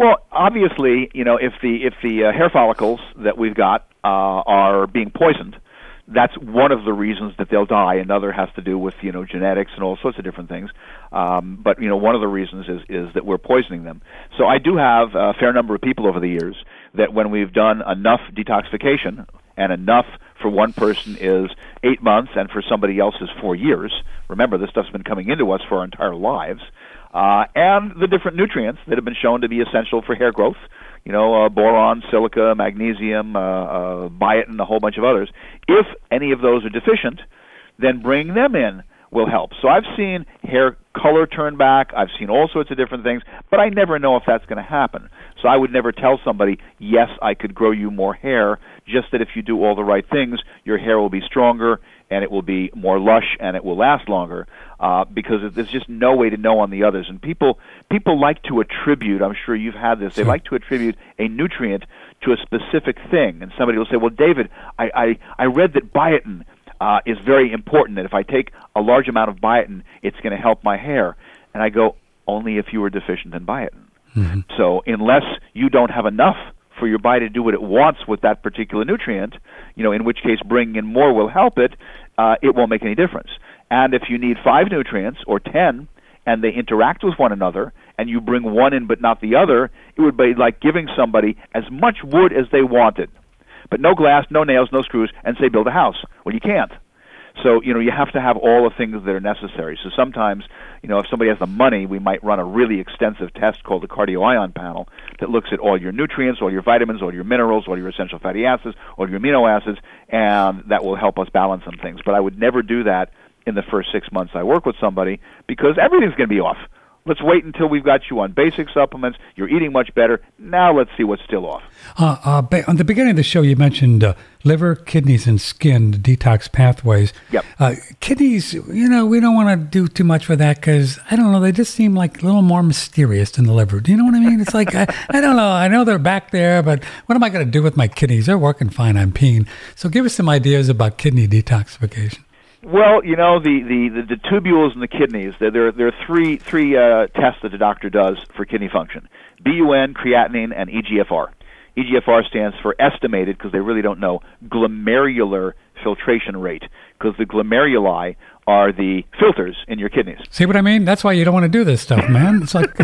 Well, obviously, you know, if the if the uh, hair follicles that we've got uh, are being poisoned, that's one of the reasons that they'll die. Another has to do with, you know, genetics and all sorts of different things. Um, but, you know, one of the reasons is, is that we're poisoning them. So I do have a fair number of people over the years that when we've done enough detoxification, and enough for one person is eight months and for somebody else is four years. Remember, this stuff's been coming into us for our entire lives. Uh, and the different nutrients that have been shown to be essential for hair growth, you know, uh, boron, silica, magnesium, uh, uh, biotin, a whole bunch of others. If any of those are deficient, then bringing them in will help. So I've seen hair color turn back. I've seen all sorts of different things, but I never know if that's going to happen. So I would never tell somebody, yes, I could grow you more hair, just that if you do all the right things, your hair will be stronger and it will be more lush and it will last longer, uh, because there's just no way to know on the others. And people people like to attribute, I'm sure you've had this, they like to attribute a nutrient to a specific thing. And somebody will say, well, David, I, I, I read that biotin uh, is very important, that if I take a large amount of biotin, it's going to help my hair. And I go, only if you are deficient in biotin. Mm-hmm. So unless you don't have enough for your body to do what it wants with that particular nutrient, you know, in which case bringing in more will help it, uh, it won't make any difference. And if you need five nutrients or ten, and they interact with one another, and you bring one in but not the other, it would be like giving somebody as much wood as they wanted, but no glass, no nails, no screws, and say build a house. Well, you can't. So, you know, you have to have all the things that are necessary. So sometimes, you know, if somebody has the money, we might run a really extensive test called the cardio-ion panel that looks at all your nutrients, all your vitamins, all your minerals, all your essential fatty acids, all your amino acids, and that will help us balance some things. But I would never do that in the first six months I work with somebody because everything's going to be off. Let's wait until we've got you on basic supplements. You're eating much better. Now let's see what's still off. Uh, uh, ba- on the beginning of the show, you mentioned uh, liver, kidneys, and skin, the detox pathways. Yep. Uh, kidneys, you know, we don't want to do too much for that because, I don't know, they just seem like a little more mysterious than the liver. Do you know what I mean? It's like, I, I don't know. I know they're back there, but what am I going to do with my kidneys? They're working fine. I'm peeing. So give us some ideas about kidney detoxification. Well, you know, the, the, the, the tubules in the kidneys, there, there, there are three, three uh, tests that the doctor does for kidney function: B U N, creatinine, and E G F R. E G F R stands for estimated, because they really don't know, glomerular filtration rate, because the glomeruli are the filters in your kidneys. See what I mean? That's why you don't want to do this stuff, man. It's like,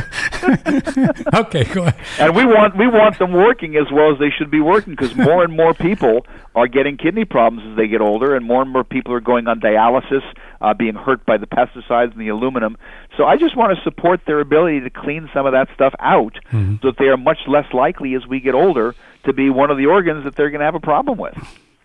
okay, go ahead. And we want we want them working as well as they should be working, because more and more people are getting kidney problems as they get older, and more and more people are going on dialysis, uh, being hurt by the pesticides and the aluminum. So I just want to support their ability to clean some of that stuff out, mm-hmm. so that they are much less likely as we get older to be one of the organs that they're going to have a problem with.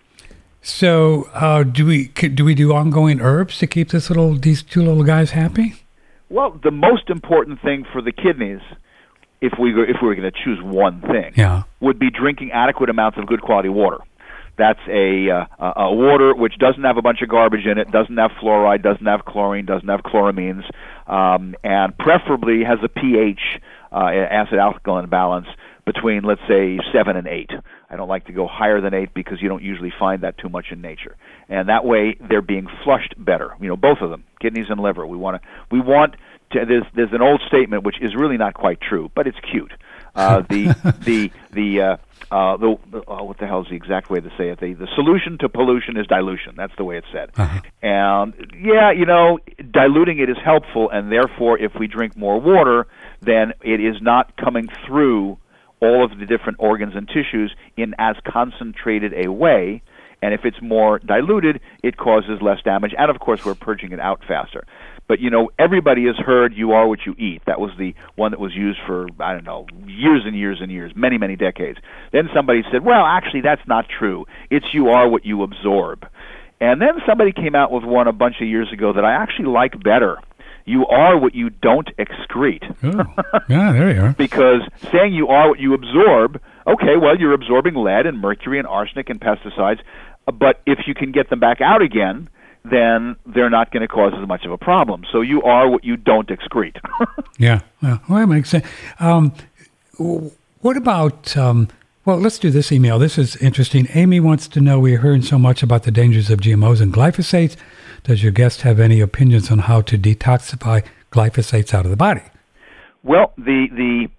So, uh, do we do we do ongoing herbs to keep this little these two little guys happy? Well, the most important thing for the kidneys, if we were, if we were going to choose one thing, yeah. would be drinking adequate amounts of good quality water. That's a, uh, a water which doesn't have a bunch of garbage in it, doesn't have fluoride, doesn't have chlorine, doesn't have chloramines, um, and preferably has a pH, uh, acid-alkaline balance, between, let's say, seven and eight. I don't like to go higher than eight because you don't usually find that too much in nature. And that way, they're being flushed better. You know, both of them, kidneys and liver. We want to. We want to. There's there's an old statement which is really not quite true, but it's cute. Uh, the the the uh, uh, the oh, what the hell is the exact way to say it? The the solution to pollution is dilution. That's the way it's said. Uh-huh. And yeah, you know, diluting it is helpful, and therefore, if we drink more water, then it is not coming through all of the different organs and tissues in as concentrated a way, and if it's more diluted, it causes less damage, and of course we're purging it out faster. But, you know, everybody has heard you are what you eat. That was the one that was used for, I don't know, years and years and years, many, many decades. Then somebody said, well, actually, that's not true. It's you are what you absorb. And then somebody came out with one a bunch of years ago that I actually like better. You are what you don't excrete. Oh, yeah, there you are. Because saying you are what you absorb, okay, well, you're absorbing lead and mercury and arsenic and pesticides, but if you can get them back out again, then they're not going to cause as much of a problem. So you are what you don't excrete. Yeah, well, that makes sense. Um, what about, um, well, let's do this email. This is interesting. Amy wants to know, we're hearing so much about the dangers of G M Os and glyphosates. Does your guest have any opinions on how to detoxify glyphosates out of the body? Well, the the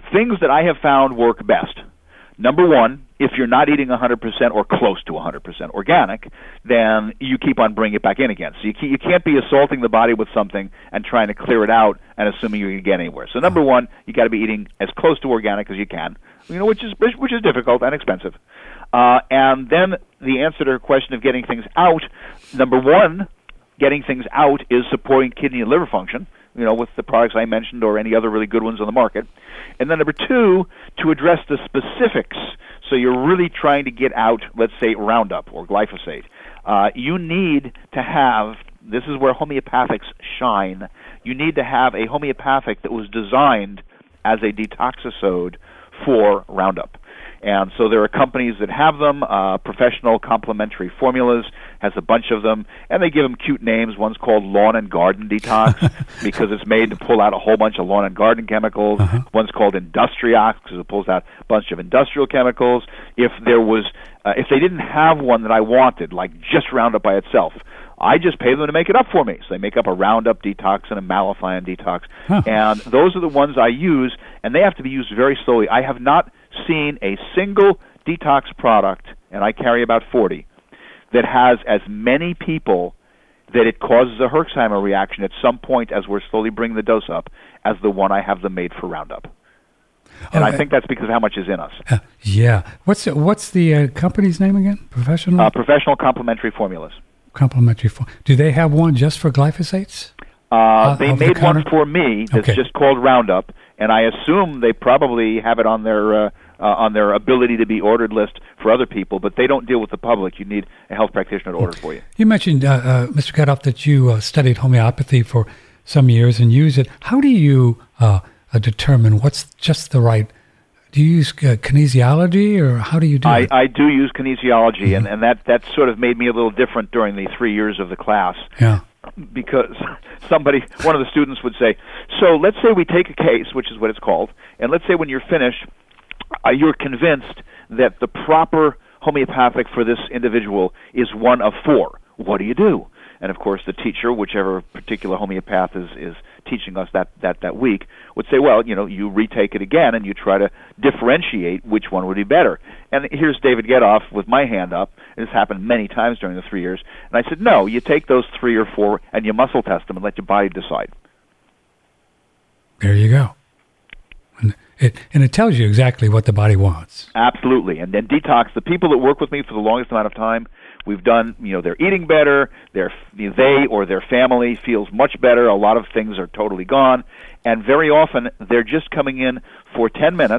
things that I have found work best. Number one, if you're not eating one hundred percent or close to one hundred percent organic, then you keep on bringing it back in again. So you you can't be assaulting the body with something and trying to clear it out and assuming you're going to get anywhere. So number one, you got to be eating as close to organic as you can, you know, which is which is difficult and expensive. Uh, and then the answer to the question of getting things out, number one, getting things out is supporting kidney and liver function, you know, with the products I mentioned or any other really good ones on the market. And then number two, to address the specifics. So you're really trying to get out, let's say, Roundup or glyphosate. Uh, you need to have, this is where homeopathics shine, you need to have a homeopathic that was designed as a detoxicode for Roundup. And so there are companies that have them. Uh, Professional Complementary Formulas has a bunch of them, and they give them cute names. One's called Lawn and Garden Detox because it's made to pull out a whole bunch of lawn and garden chemicals. Uh-huh. One's called Industriox because it pulls out a bunch of industrial chemicals. If there was, uh, if they didn't have one that I wanted, like just Roundup by itself, I just pay them to make it up for me. So they make up a Roundup detox and a Malathion detox. Huh. And those are the ones I use, and they have to be used very slowly. I have not seen a single detox product, and I carry about forty, that has as many people that it causes a Herxheimer reaction at some point as we're slowly bringing the dose up as the one I have them made for Roundup. And oh, I think that's because of how much is in us. Uh, yeah. What's the, what's the uh, company's name again? Professional? Uh, Professional Complementary Formulas. Complementary Form. Do they have one just for glyphosates? Uh, uh, they made the one for me that's okay. just called Roundup, and I assume they probably have it on their uh, uh, on their ability to be ordered list for other people, but they don't deal with the public. You need a health practitioner to order for you. You mentioned, uh, uh, Mister Getoff, that you uh, studied homeopathy for some years and use it. How do you uh, uh, determine what's just the right? Do you use uh, kinesiology, or how do you do I, it? I do use kinesiology, mm-hmm. and, and that, that sort of made me a little different during the three years of the class. Yeah. Because somebody, one of the students would say, so let's say we take a case, which is what it's called, and let's say when you're finished, uh, you're convinced that the proper homeopathic for this individual is one of four. What do you do? And of course, the teacher, whichever particular homeopath is, is teaching us that, that, that week, would say, well, you know, you retake it again and you try to differentiate which one would be better. And here's David Getoff with my hand up. This happened many times during the three years. And I said, no, you take those three or four and you muscle test them and let your body decide. There you go. And it, and it tells you exactly what the body wants. Absolutely. And then detox, the people that work with me for the longest amount of time, we've done, you know, they're eating better, they're, they or their family feels much better, a lot of things are totally gone, and very often they're just coming in for ten minutes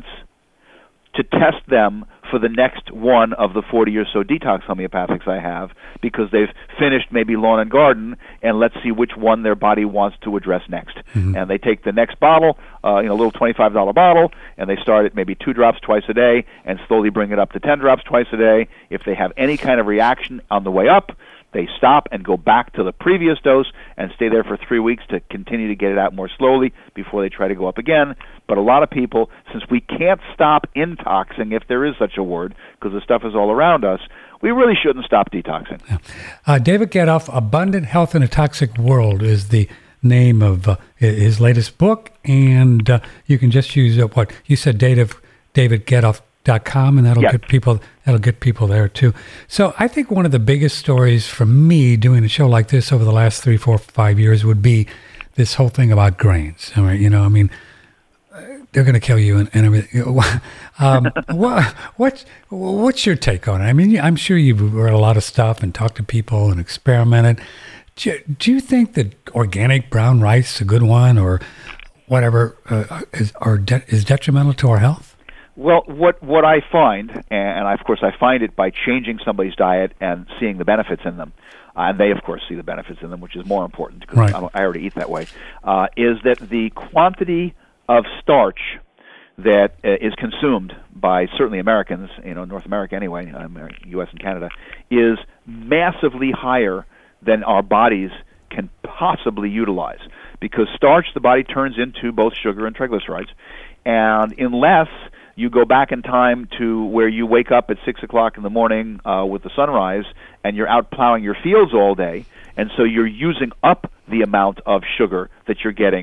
to test them for the next one of the forty or so detox homeopathics I have, because they've finished maybe lawn and garden, and let's see which one their body wants to address next. Mm-hmm. And they take the next bottle, uh, you know, a little twenty-five dollar bottle, and they start at maybe two drops twice a day, and slowly bring it up to ten drops twice a day. If they have any kind of reaction on the way up, they stop and go back to the previous dose and stay there for three weeks to continue to get it out more slowly before they try to go up again. But a lot of people, since we can't stop intoxing, if there is such a word, because the stuff is all around us, we really shouldn't stop detoxing. Yeah. Uh, David Getoff, Abundant Health in a Toxic World is the name of uh, his latest book, and uh, you can just use uh, what you said, David David Getoff dot com, and that'll yep. get people that'll get people there too. So I think one of the biggest stories for me doing a show like this over the last three, four, five years would be this whole thing about grains. I mean, you know, I mean, they're going to kill you and, and everything. Um, what, what, what's your take on it? I mean, I'm sure you've read a lot of stuff and talked to people and experimented. Do you, do you think that organic brown rice is a good one, or whatever uh, is, or de- is detrimental to our health? Well, what what I find, and of course I find it by changing somebody's diet and seeing the benefits in them, uh, and they of course see the benefits in them, which is more important because right. I, I already eat that way, uh, is that the quantity of starch that uh, is consumed by certainly Americans, you know, North America anyway, uh, U S and Canada, is massively higher than our bodies can possibly utilize, because starch the body turns into both sugar and triglycerides, and unless you go back in time to where you wake up at six o'clock in the morning uh, with the sunrise, and you're out plowing your fields all day, and so you're using up the amount of sugar that you're getting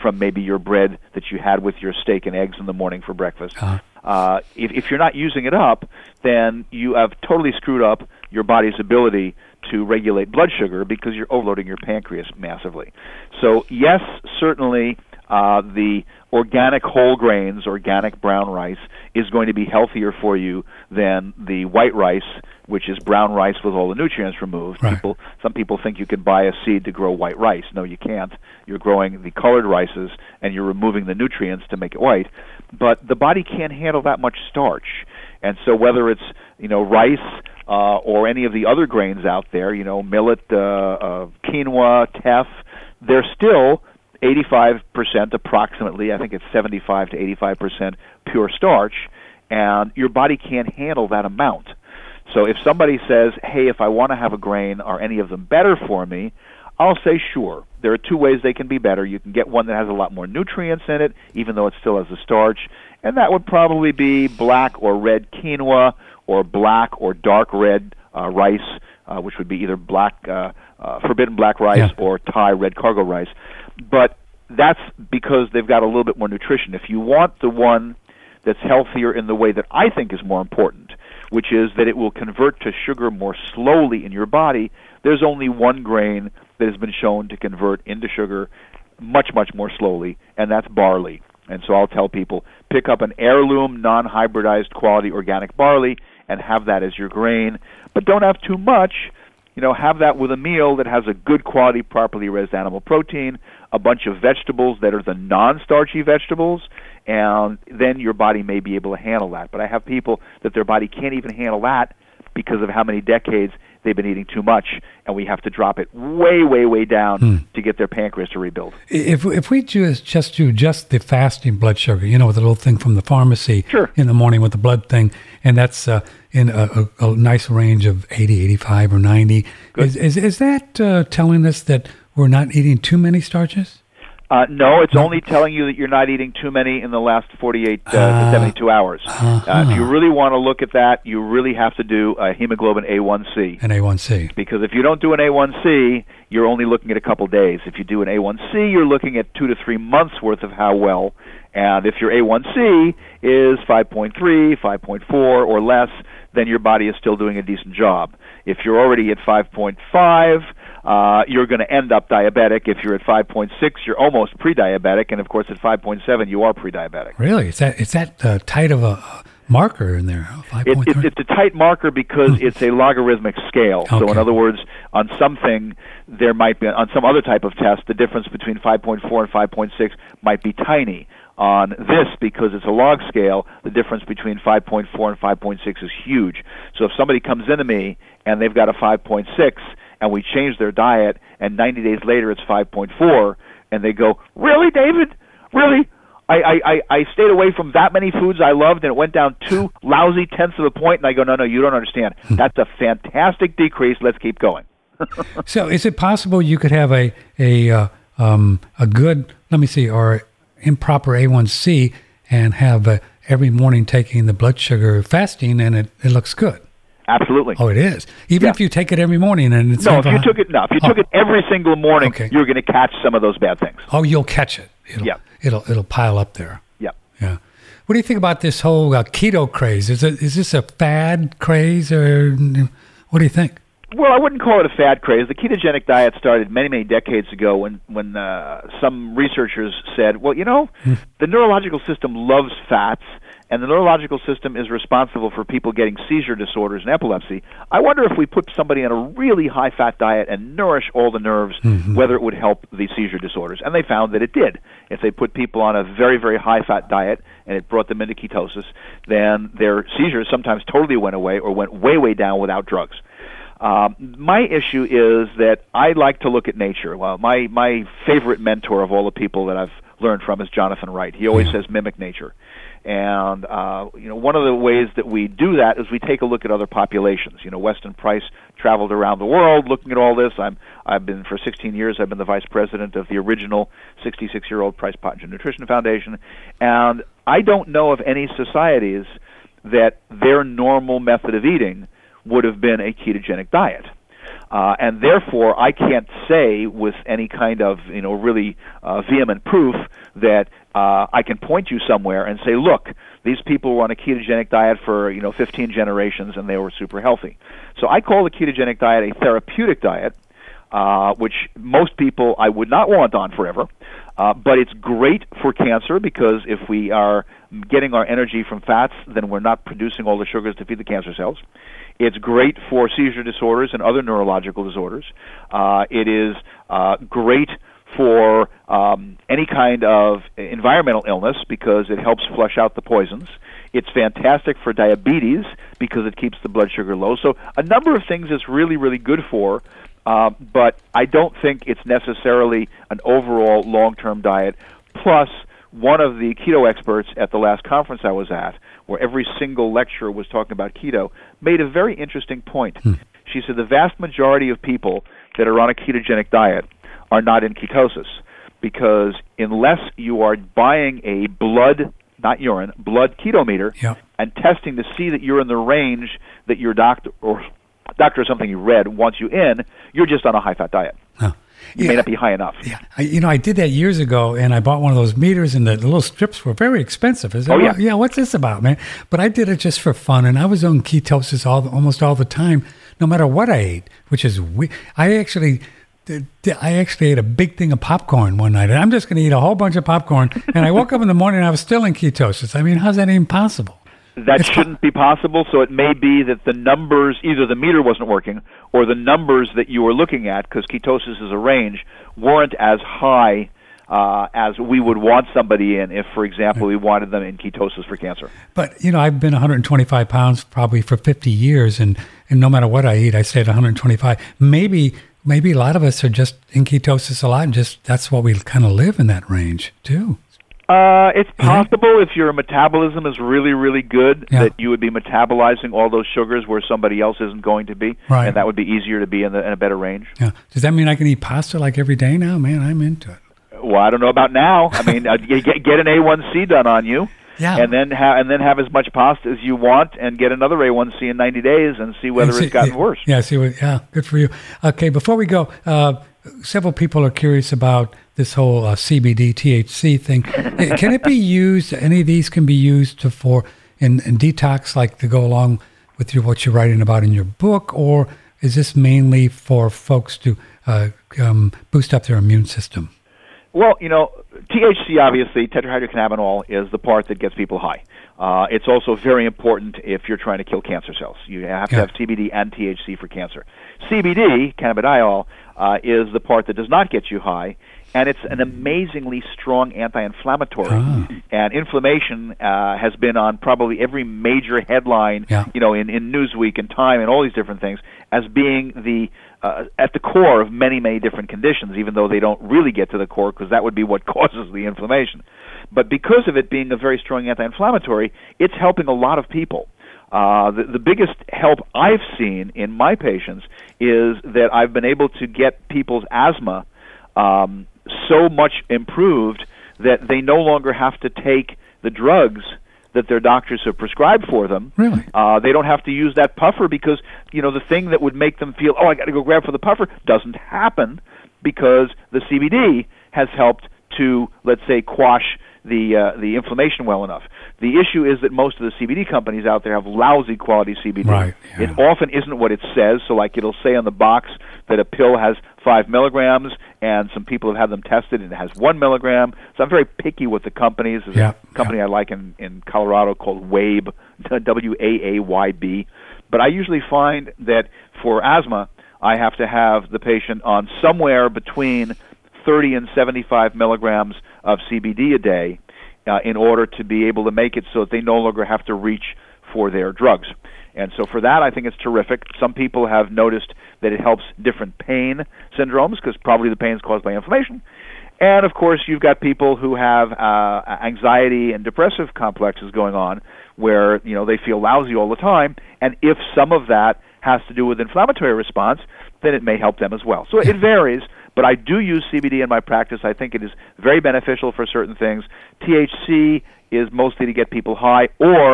from maybe your bread that you had with your steak and eggs in the morning for breakfast. Uh-huh. Uh, if, if you're not using it up, then you have totally screwed up your body's ability to regulate blood sugar because you're overloading your pancreas massively. So yes, certainly uh, the organic whole grains, organic brown rice, is going to be healthier for you than the white rice, which is brown rice with all the nutrients removed. Right. People, some people think you can buy a seed to grow white rice. No, you can't. You're growing the colored rices, and you're removing the nutrients to make it white. But the body can't handle that much starch. And so whether it's, you know, rice uh, or any of the other grains out there, you know, millet, uh, uh, quinoa, teff, they're still eighty-five percent approximately, I think it's seventy-five to eighty-five percent pure starch, and your body can't handle that amount. So if somebody says, hey, if I want to have a grain, are any of them better for me? I'll say sure. There are two ways they can be better. You can get one that has a lot more nutrients in it, even though it still has the starch, and that would probably be black or red quinoa or black or dark red uh, rice, uh, which would be either black uh, uh, forbidden black rice Yeah. or Thai red cargo rice. But that's because they've got a little bit more nutrition. If you want the one that's healthier in the way that I think is more important, which is that it will convert to sugar more slowly in your body, there's only one grain that has been shown to convert into sugar much, much more slowly, and that's barley. And so I'll tell people, pick up an heirloom, non-hybridized quality organic barley and have that as your grain. But don't have too much. You know, have that with a meal that has a good quality, properly raised animal protein, a bunch of vegetables that are the non-starchy vegetables, and then your body may be able to handle that. But I have people that their body can't even handle that because of how many decades they've been eating too much, and we have to drop it way, way, way down hmm. to get their pancreas to rebuild. If if we just, just do just the fasting blood sugar, you know, with the little thing from the pharmacy sure. in the morning with the blood thing, and that's uh, in a, a, a nice range of eighty, eighty-five, or ninety, is, is, is that uh, telling us that we're not eating too many starches? Uh, no, it's only telling you that you're not eating too many in the last forty-eight uh, uh, to seventy-two hours. Uh-huh. Uh, if you really want to look at that, you really have to do a hemoglobin A one C. An A one C. Because if you don't do an A one C, you're only looking at a couple days. If you do an A one C, you're looking at two to three months worth of how well. And if your A one C is five point three, five point four, or less, then your body is still doing a decent job. If you're already at five point five, Uh, you're going to end up diabetic. If you're at five point six, you're almost pre-diabetic, and of course at five point seven, you are pre-diabetic. Really? Is that is that uh, tight of a marker in there? It, it, it's a tight marker because it's a logarithmic scale. Okay. So in other words, on something there might be, on some other type of test, the difference between five point four and five point six might be tiny. On this, because it's a log scale, the difference between five point four and five point six is huge. So if somebody comes into me and they've got a five point six, and we change their diet, and ninety days later it's five point four, and they go, really, David? Really? I, I, I stayed away from that many foods I loved, and it went down two lousy tenths of a point, and I go, no, no, you don't understand. That's a fantastic decrease. Let's keep going. So is it possible you could have a a uh, um, a good, let me see, or improper A one C and have uh, every morning taking the blood sugar fasting, and it, it looks good? Absolutely. Oh, it is. Even yeah. if you take it every morning, and it's no. If you took it, no. If you oh. took it every single morning, okay. you're going to catch some of those bad things. Oh, you'll catch it. It'll, yeah. It'll it'll pile up there. Yeah. Yeah. What do you think about this whole uh, keto craze? Is it is this a fad craze, or what do you think? Well, I wouldn't call it a fad craze. The ketogenic diet started many, many decades ago when, when uh, some researchers said, well, you know, mm. the neurological system loves fats, and the neurological system is responsible for people getting seizure disorders and epilepsy. I wonder if we put somebody on a really high-fat diet and nourish all the nerves, mm-hmm. whether it would help the seizure disorders. And they found that it did. If they put people on a very, very high-fat diet and it brought them into ketosis, then their seizures sometimes totally went away or went way, way down without drugs. Um, my issue is that I like to look at nature. Well, my, my favorite mentor of all the people that I've learned from is Jonathan Wright. He always says mimic nature. And, uh, you know, one of the ways that we do that is we take a look at other populations. You know, Weston Price traveled around the world looking at all this. I'm, I've been, for sixteen years, I've been the vice president of the original sixty-six-year-old Price Pottinger Nutrition Foundation. And I don't know of any societies that their normal method of eating would have been a ketogenic diet. Uh, and therefore, I can't say with any kind of, you know, really uh, vehement proof that uh, I can point you somewhere and say, look, these people were on a ketogenic diet for, you know, fifteen generations and they were super healthy. So I call the ketogenic diet a therapeutic diet, uh, which most people I would not want on forever. Uh, but it's great for cancer because if we are getting our energy from fats, then we're not producing all the sugars to feed the cancer cells. It's great for seizure disorders and other neurological disorders. Uh, it is uh, great for um, any kind of environmental illness because it helps flush out the poisons. It's fantastic for diabetes because it keeps the blood sugar low. So a number of things it's really, really good for, uh, but I don't think it's necessarily an overall long-term diet. Plus, one of the keto experts at the last conference I was at, where every single lecturer was talking about keto, made a very interesting point. Hmm. She said the vast majority of people that are on a ketogenic diet are not in ketosis because unless you are buying a blood, not urine, blood ketometer yeah. and testing to see that you're in the range that your doctor or doctor or something you read wants you in, you're just on a high-fat diet. Huh. You yeah. may not be high enough. Yeah, I, you know, I did that years ago, and I bought one of those meters, and the, the little strips were very expensive. I said, oh, yeah. Well, yeah, what's this about, man? But I did it just for fun, and I was on ketosis all almost all the time, no matter what I ate, which is we. I actually, did, I actually ate a big thing of popcorn one night, and I'm just going to eat a whole bunch of popcorn, and I woke up in the morning, and I was still in ketosis. I mean, how's that even possible? That it's shouldn't be possible, so it may be that the numbers, either the meter wasn't working or the numbers that you were looking at, because ketosis is a range, weren't as high uh, as we would want somebody in if, for example, we wanted them in ketosis for cancer. But, you know, I've been one hundred twenty-five pounds probably for fifty years, and, and no matter what I eat, I stay at one hundred twenty-five. Maybe maybe a lot of us are just in ketosis a lot, and just that's what we kind of live in that range, too. Uh, it's possible yeah. if your metabolism is really, really good yeah. that you would be metabolizing all those sugars where somebody else isn't going to be, right. and that would be easier to be in, the, in a better range. Yeah. Does that mean I can eat pasta like every day now? Man, I'm into it. Well, I don't know about now. I mean, uh, get, get an A one C done on you, yeah. and then ha- and then have as much pasta as you want, and get another A one C in ninety days, and see whether see, it's gotten yeah, worse. Yeah, see what? Yeah, good for you. Okay, before we go, uh, several people are curious about this whole uh, C B D, T H C thing. Can it be used, any of these can be used to, for in, in detox, like to go along with your, what you're writing about in your book, or is this mainly for folks to uh, um, boost up their immune system? Well, you know, T H C, obviously, tetrahydrocannabinol, is the part that gets people high. Uh, it's also very important if you're trying to kill cancer cells. You have to yeah. have C B D and T H C for cancer. C B D, cannabidiol, uh, is the part that does not get you high, and it's an amazingly strong anti-inflammatory. Ah. And inflammation uh, has been on probably every major headline, yeah. you know, in, in Newsweek and Time and all these different things, as being the uh, at the core of many, many different conditions, even though they don't really get to the core, because that would be what causes the inflammation. But because of it being a very strong anti-inflammatory, it's helping a lot of people. Uh, the, the biggest help I've seen in my patients is that I've been able to get people's asthma um, so much improved that they no longer have to take the drugs that their doctors have prescribed for them. Really? Uh, they don't have to use that puffer because, you know, the thing that would make them feel, oh, I got to go grab for the puffer, doesn't happen because the C B D has helped to, let's say, quash the uh, the inflammation well enough. The issue is that most of the C B D companies out there have lousy quality C B D. Right, yeah. It often isn't what it says. So, like, it'll say on the box that a pill has five milligrams, and some people have had them tested, and it has one milligram. So I'm very picky with the companies. There's yeah, a company yeah. I like in, in Colorado called Wabe, W A A Y B. But I usually find that for asthma, I have to have the patient on somewhere between thirty and seventy-five milligrams of C B D a day uh, in order to be able to make it so that they no longer have to reach for their drugs. And so for that, I think it's terrific. Some people have noticed that it helps different pain syndromes because probably the pain is caused by inflammation. And, of course, you've got people who have uh, anxiety and depressive complexes going on where, you know, they feel lousy all the time. And if some of that has to do with inflammatory response, then it may help them as well. So it varies. But I do use C B D in my practice. I think it is very beneficial for certain things. T H C is mostly to get people high or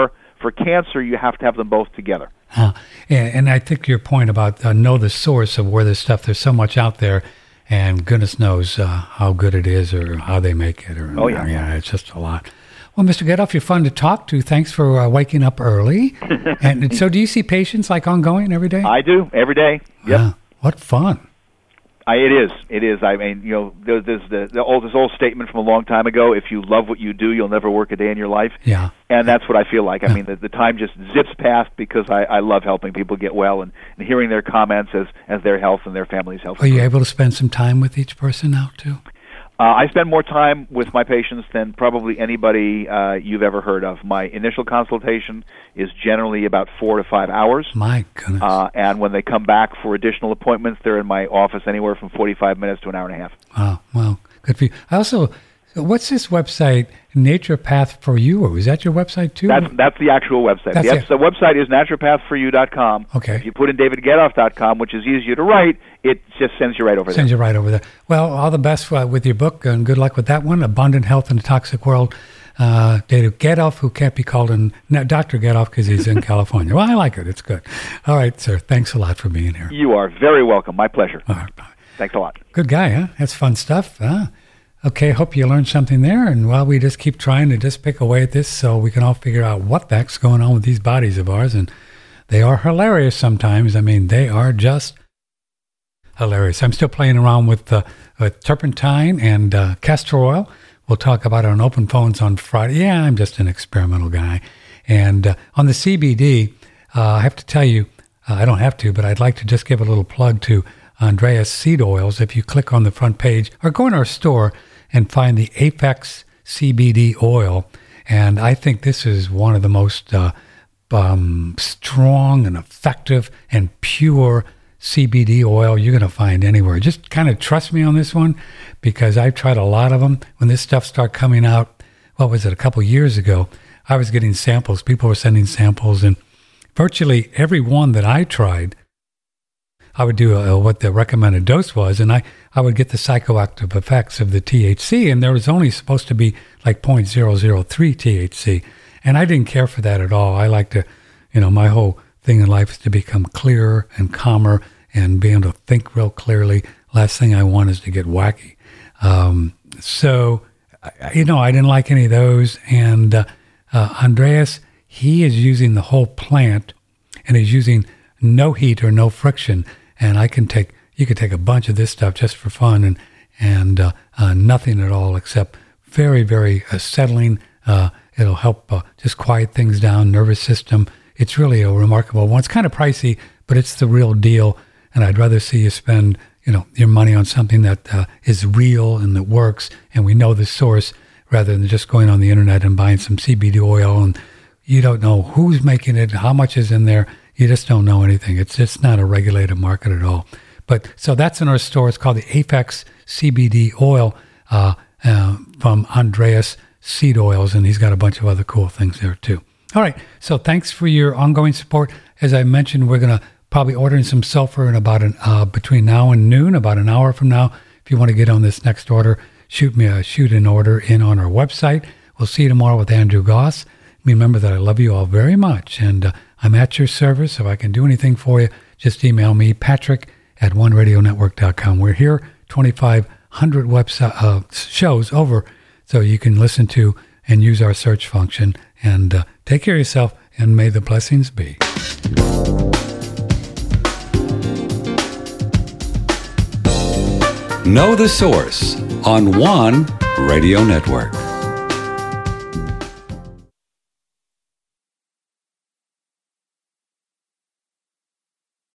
For cancer, you have to have them both together. Uh, and, and I think your point about uh, know the source of where this stuff, there's so much out there, and goodness knows uh, how good it is or how they make it. Or, oh, yeah. Yeah, it's just a lot. Well, Mister Gedoff, you're fun to talk to. Thanks for uh, waking up early. And so do you see patients like ongoing every day? I do, every day. Yep. Wow. What fun. I, it is. It is. I mean, you know, there's, there's the, the old, this old statement from a long time ago, if you love what you do, you'll never work a day in your life. Yeah. And that's what I feel like. I mean, the, the time just zips past because I, I love helping people get well and, and hearing their comments as, as their health and their family's health. Are you able to spend some time with each person now, too? Uh, I spend more time with my patients than probably anybody uh, you've ever heard of. My initial consultation is generally about four to five hours. My goodness. Uh, and when they come back for additional appointments, they're in my office anywhere from forty-five minutes to an hour and a half. Wow, well, good for you. I also, what's this website, Naturopath for You? Is that your website, too? That's, that's the actual website. That's the, it. the website is naturopath for you dot com. Okay. If you put in david gedoff dot com, which is easier to write, it just sends you right over there. Sends you right over there. Well, all the best uh, with your book, and good luck with that one, Abundant Health in a Toxic World. Uh, David Gedoff, who can't be called in, no, Doctor Gedoff because he's in California. Well, I like it. It's good. All right, sir. Thanks a lot for being here. You are very welcome. My pleasure. All right, bye. Thanks a lot. Good guy, huh? That's fun stuff. Huh? Okay, hope you learned something there. And while we just keep trying to just pick away at this so we can all figure out what the heck's going on with these bodies of ours. And they are hilarious sometimes. I mean, they are just hilarious. I'm still playing around with, uh, with turpentine and uh, castor oil. We'll talk about it on Open Phones on Friday. Yeah, I'm just an experimental guy. And uh, on the C B D, uh, I have to tell you, uh, I don't have to, but I'd like to just give a little plug to Andreas Seed Oils. If you click on the front page or go in our store and find the Apex C B D oil. And I think this is one of the most uh, um, strong and effective and pure C B D oil you're going to find anywhere. Just kind of trust me on this one because I've tried a lot of them. When this stuff started coming out, what was it, a couple years ago, I was getting samples. People were sending samples, and virtually every one that I tried, I would do a, what the recommended dose was, and I, I would get the psychoactive effects of the T H C, and there was only supposed to be like zero point zero zero three T H C, and I didn't care for that at all. I like to, you know, my whole thing in life is to become clearer and calmer and be able to think real clearly. Last thing I want is to get wacky. Um, so, you know, I didn't like any of those, and uh, uh, Andreas, he is using the whole plant, and he's using no heat or no friction. And I can take, you could take a bunch of this stuff just for fun and, and uh, uh, nothing at all except very, very uh, settling. Uh, it'll help uh, just quiet things down, nervous system. It's really a remarkable one. It's kind of pricey, but it's the real deal. And I'd rather see you spend, you know, your money on something that uh, is real and that works, and we know the source, rather than just going on the internet and buying some C B D oil and you don't know who's making it, how much is in there. You just don't know anything. It's just not a regulated market at all. But so that's in our store. It's called the Apex C B D oil uh, uh, from Andreas Seed Oils, and he's got a bunch of other cool things there too. All right. So thanks for your ongoing support. As I mentioned, we're going to probably order in some sulfur in about an uh, between now and noon, about an hour from now. If you want to get on this next order, shoot me a shoot an order in on our website. We'll see you tomorrow with Andrew Goss. Remember that I love you all very much, and uh, I'm at your service. If I can do anything for you, just email me, Patrick at one radio network dot com. We're here, twenty-five hundred website uh, shows over, so you can listen to and use our search function. And uh, take care of yourself, and may the blessings be. Know the Source on One Radio Network.